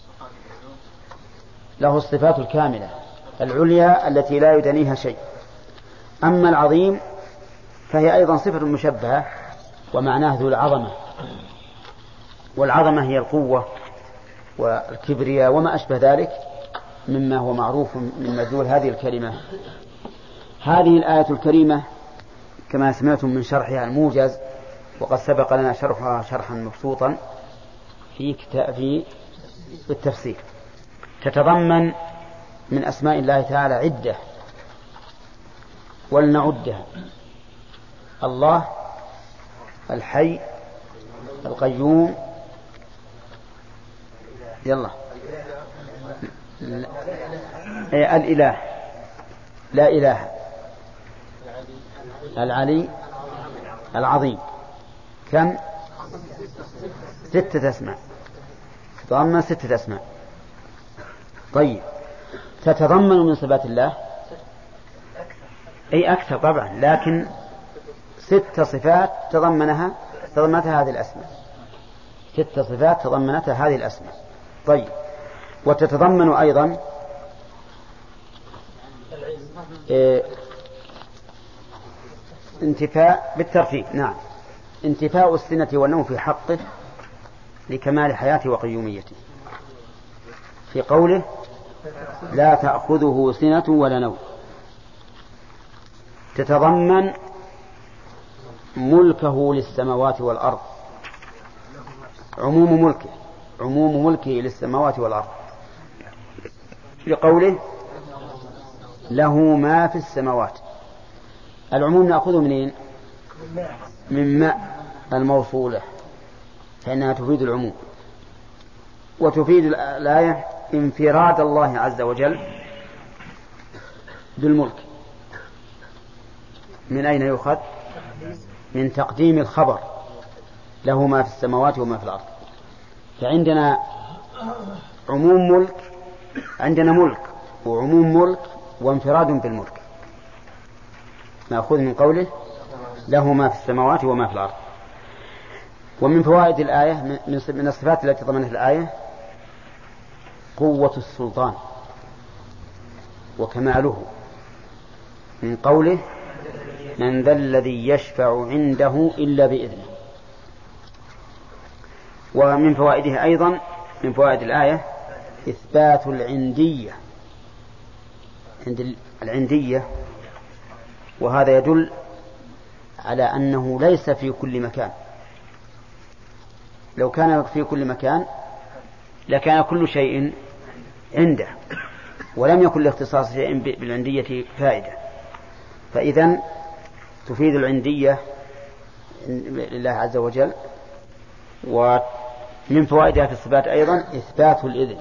Speaker 2: له الصفات الكاملة العليا التي لا يدنيها شيء. أما العظيم فهي أيضا صفة مشبهة، ومعناه ذو العظمة، والعظمة هي القوة والكبرياء وما أشبه ذلك مما هو معروف من مدلول هذه الكلمة. هذه الآية الكريمة كما سمعتم من شرحها الموجز، وقد سبق لنا شرحها شرحا مبسوطا في كتاب في التفسير، تتضمن من أسماء الله تعالى عدة ولنعدها: الله، الحي، القيوم، يلا الإله، لا إله، العلي، العظيم. كم؟ ستة أسماء، تتضمن ستة أسماء. طيب، تتضمن من صفات الله أي أكثر طبعا، لكن ست صفات تضمنها تضمنتها هذه الأسماء، ست صفات تضمنتها هذه الأسماء. طيب، وتتضمن أيضا إيه انتفاء بالترتيب، نعم، انتفاء السنة والنوم في حقه لكمال حياته وقيوميته، في قوله لا تأخذه سنة ولا نوم. تتضمن ملكه للسماوات والأرض، عموم ملكه عموم ملكه للسماوات والأرض، لقوله له ما في السماوات. العموم نأخذه منين؟ من ماء الموصولة، فإنها تفيد العموم، وتفيد الآية انفراد الله عز وجل بالملك. من أين يؤخذ؟ من تقديم الخبر له ما في السماوات وما في الأرض. فعندنا عموم ملك، عندنا ملك وعموم ملك وانفراد بالملك، نأخذ من قوله له ما في السماوات وما في الأرض. ومن فوائد الآية من الصفات التي ضمنها الآية قوة السلطان وكماله، من قوله من ذا الذي يشفع عنده إلا بإذنه. ومن فوائدها أيضا من فوائد الآية إثبات العندية، عند العندية، وهذا يدل على أنه ليس في كل مكان. لو كان في كل مكان لكان كل شيء عنده، ولم يكن لاختصاص شيء بالعندية فائدة. فإذن تفيد العندية لله عز وجل. ومن فوائدها في الصفات أيضا إثبات الإذن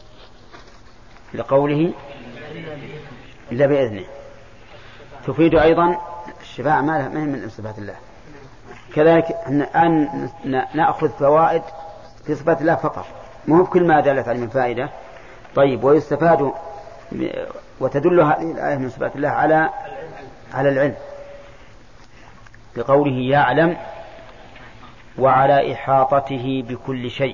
Speaker 2: لقوله إلا بإذنه. تفيد أيضا الشفاعة ما هي من صفات الله. كذلك أن نأخذ فوائد في صفات الله فقط، مو بكل ما دلت عليه من فائدة. طيب، ويستفاد وتدل هذه الآية من صفات الله على على العلم بقوله يعلم وعلى إحاطته بكل شيء،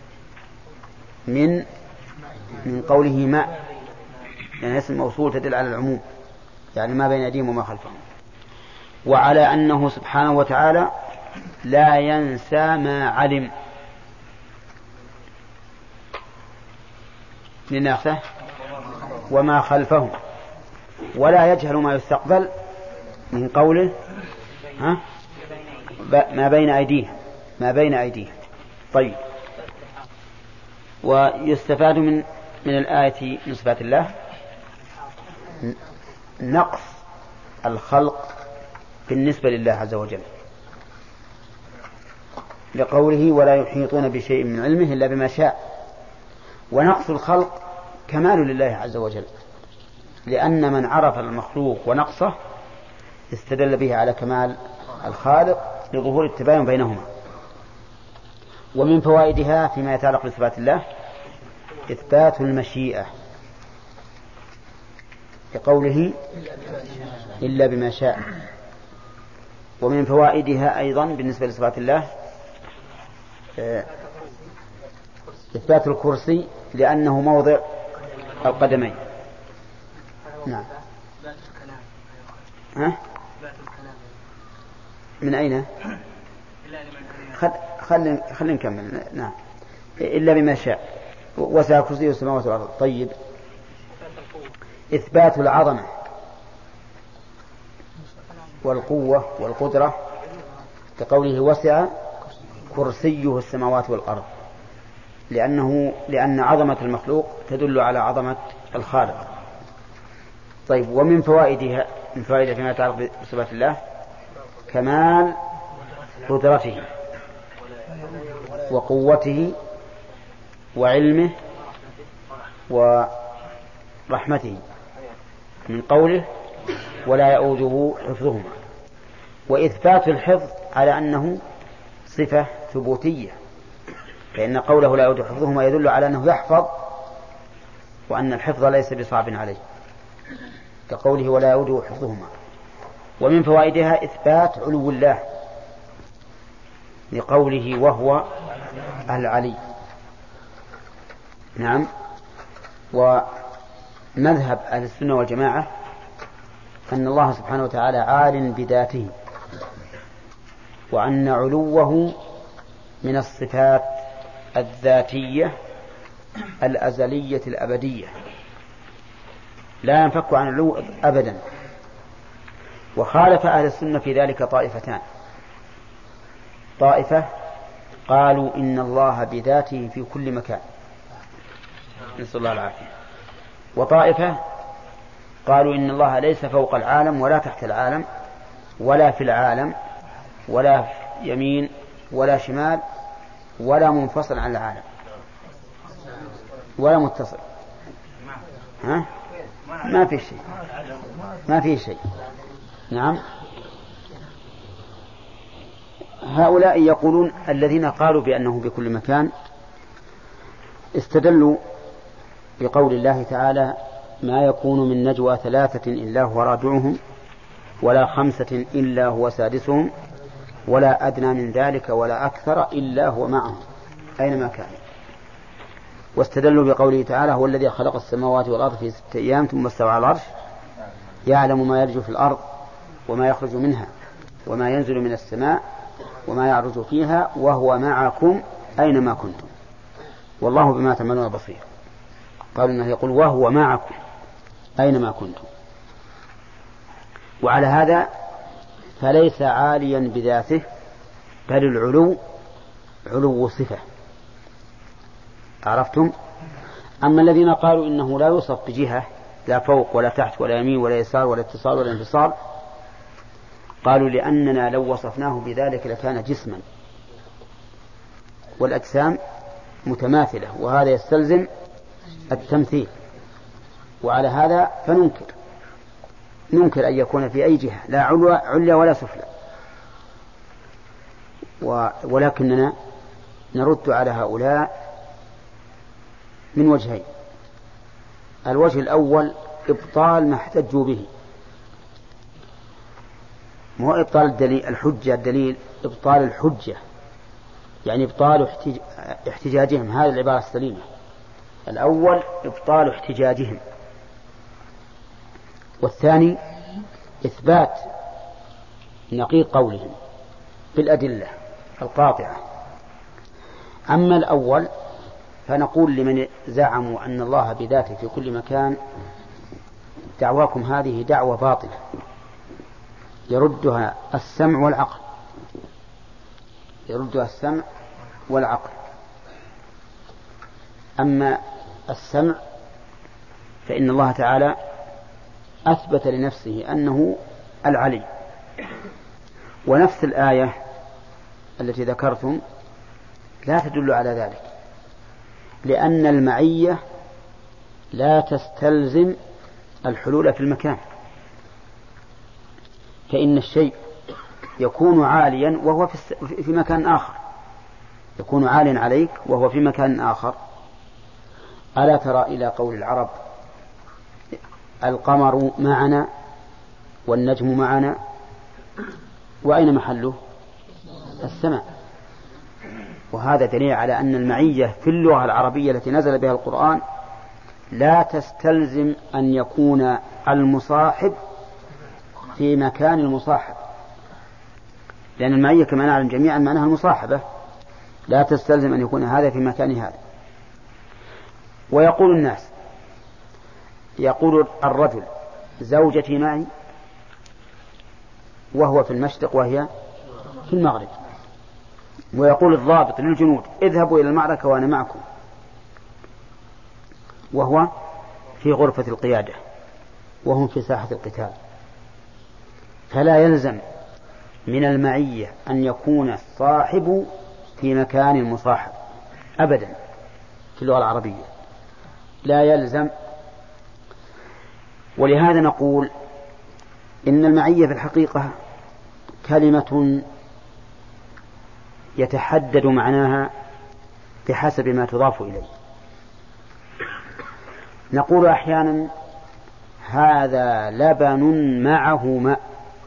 Speaker 2: من من قوله ما، يعني اسم موصول تدل على العموم، يعني ما بين أيديهم وما خلفهم. وعلى أنه سبحانه وتعالى لا ينسى ما علم من نفسه وما خلفه، ولا يجهل ما يستقبل من قوله ها ما بين أيديه ما بين أيديه. طيب، ويستفاد من من الآية من صفات الله نقص الخلق بالنسبة لله عز وجل، لقوله ولا يحيطون بشيء من علمه إلا بما شاء. ونقص الخلق كمال لله عز وجل، لأن من عرف المخلوق ونقصه استدل به على كمال الخالق لظهور التباين بينهما. ومن فوائدها فيما يتعلق بصفات الله إثبات المشيئة كقوله إلا بما شاء. ومن فوائدها أيضا بالنسبة لصفات الله إثبات الكرسي لأنه موضع القدمين. نعم. ها؟ من أين؟ خل خل خل نكمل. نعم. إلا بما شاء وسع كرسيه السماوات والأرض. طيب، إثبات العظمة والقوة والقدرة كقوله وسع كرسيه السماوات والأرض، لأنه لأن عظمة المخلوق تدل على عظمة الخالق. طيب، ومن فوائدها من فوائدها فيما يتعلق بصفات الله كمال قدرته وقوته وعلمه ورحمته من قوله ولا يؤوده حفظهما. وإثبات الحفظ على أنه صفة ثبوتية، فإن قوله لا يؤوده حفظهما يدل على أنه يحفظ وأن الحفظ ليس بصعب عليه، كقوله ولا يؤوده حفظهما. ومن فوائدها إثبات علو الله لقوله وهو العلي. نعم. ومذهب أهل السنة والجماعة أن الله سبحانه وتعالى عال بذاته، وأن علوه من الصفات الذاتية الأزلية الأبدية لا ينفك عن العلو أبدا. وخالف أهل السنة في ذلك طائفتان: طائفة قالوا إن الله بذاته في كل مكان، نسأل الله العافية، وطائفة قالوا إن الله ليس فوق العالم ولا تحت العالم ولا في العالم ولا في يمين ولا شمال ولا منفصل عن العالم ولا متصل. ها؟ ما في شيء ما في شيء. نعم. هؤلاء يقولون الذين قالوا بأنه بكل مكان استدلوا بقول الله تعالى ما يكون من نجوى ثلاثة إلا هو رابعهم ولا خمسة إلا هو سادسهم ولا أدنى من ذلك ولا أكثر إلا هو معهم أينما كان. واستدلوا بقوله تعالى هو الذي خلق السماوات والأرض في ستة أيام ثم استوى على العرش يعلم ما يلج في الأرض وما يخرج منها وما ينزل من السماء وما يعرج فيها وهو معكم أينما كنتم والله بما تعملون بصير. قالوا إنه يقول وهو معكم أينما كنتم. وعلى هذا فليس عاليا بذاته بل العلو علو صفة. عرفتم؟ أما الذين قالوا إنه لا يوصف بجهة لا فوق ولا تحت ولا يمين ولا يسار ولا اتصال ولا انفصال قالوا لأننا لو وصفناه بذلك لكان جسما، والأجسام متماثلة، وهذا يستلزم التمثيل، وعلى هذا فننكر ننكر أن يكون في أي جهة لا عليا ولا سفلى. ولكننا نرد على هؤلاء من وجهين. الوجه الأول إبطال ما احتجوا به، مو إبطال الدليل الحجة الدليل إبطال الحجة، يعني إبطال احتجاجهم. هذه العبارة السليمة. الأول إبطال احتجاجهم، والثاني إثبات نقيض قولهم بالأدلة القاطعة. أما الأول فنقول لمن زعموا أن الله بذاته في كل مكان: دعواكم هذه دعوة باطلة يردها السمع والعقل يردها السمع والعقل. أما السمع فإن الله تعالى أثبت لنفسه أنه العلي، ونفس الآية التي ذكرتم لا تدل على ذلك، لأن المعية لا تستلزم الحلول في المكان، فإن الشيء يكون عاليا وهو في مكان آخر، يكون عاليا عليك وهو في مكان آخر. ألا ترى إلى قول العرب: القمر معنا والنجم معنا، وأين محله؟ السماء. وهذا دليل على أن المعية في اللغة العربية التي نزل بها القرآن لا تستلزم أن يكون المصاحب في مكان المصاحب، لأن المعية كما نعلم جميعا معناها المصاحبة، لا تستلزم أن يكون هذا في مكان هذا. ويقول الناس، يقول الرجل: زوجتي معي وهو في المشرق وهي في المغرب. ويقول الضابط للجنود: اذهبوا إلى المعركة وأنا معكم، وهو في غرفة القيادة وهم في ساحة القتال. فلا يلزم من المعية أن يكون الصاحب في مكان مصاحب أبدا في اللغة العربية، لا يلزم. ولهذا نقول إن المعية في الحقيقة كلمة يتحدد معناها بحسب ما تضاف إليه. نقول أحيانا: هذا لبن معه ماء.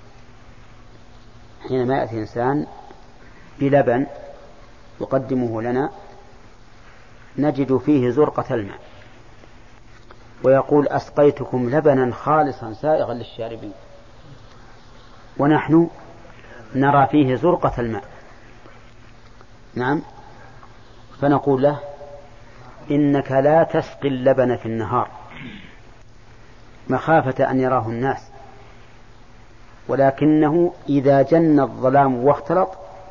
Speaker 2: حينما يأتي إنسان بلبن يقدمه لنا نجد فيه زرقة الماء، ويقول: أسقيتكم لبنا خالصا سائغا للشاربين، ونحن نرى فيه زرقة الماء. نعم. فنقول له: إنك لا تسقي اللبن في النهار مخافة أن يراه الناس، ولكنه إذا جن الظلام واختلط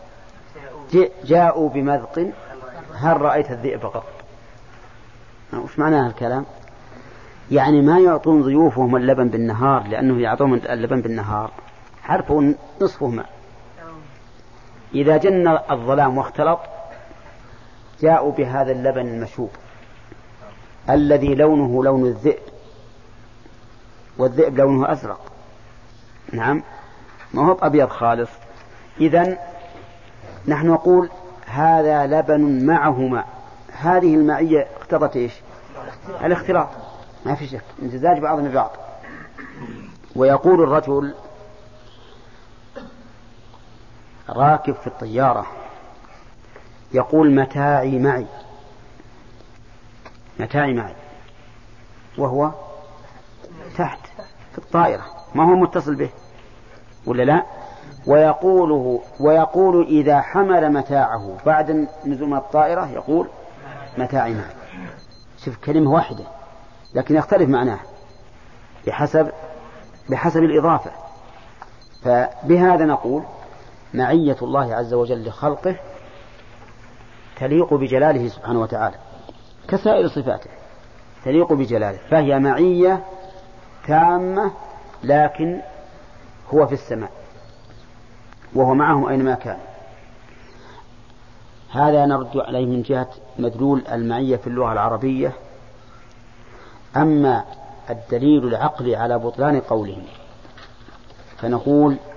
Speaker 2: جاءوا بمذق هل رأيت الذئب قط. وش معنى الكلام؟ يعني ما يعطون ضيوفهم اللبن بالنهار لأنه يعطون اللبن بالنهار، حرفوا نصفه ماء. إذا جن الظلام واختلط جاءوا بهذا اللبن المشوب الذي لونه لون الذئب، والذئب لونه أزرق. نعم، ما هو أبيض خالص. إذن نحن نقول: هذا لبن معه ماء. هذه المعية اقتضت إيش؟ الاختلاط، ما في شك، امتزاج بعضهم ببعض. ويقول الرجل راكب في الطيارة يقول: متاعي معي، متاعي معي، وهو تحت في الطائرة، ما هو متصل به ولا لا؟ ويقوله ويقول إذا حمل متاعه بعد نزول من الطائرة يقول: متاعي معي. شوف، كلمة واحدة لكن يختلف معناه بحسب بحسب الإضافة. فبهذا نقول: معية الله عز وجل لخلقه تليق بجلاله سبحانه وتعالى كسائر صفاته، تليق بجلاله، فهي معية تامة، لكن هو في السماء وهو معهم أينما كان. هذا نرد عليه من جهة مدلول المعية في اللغة العربية. أما الدليل العقلي على بطلان قولهم فنقول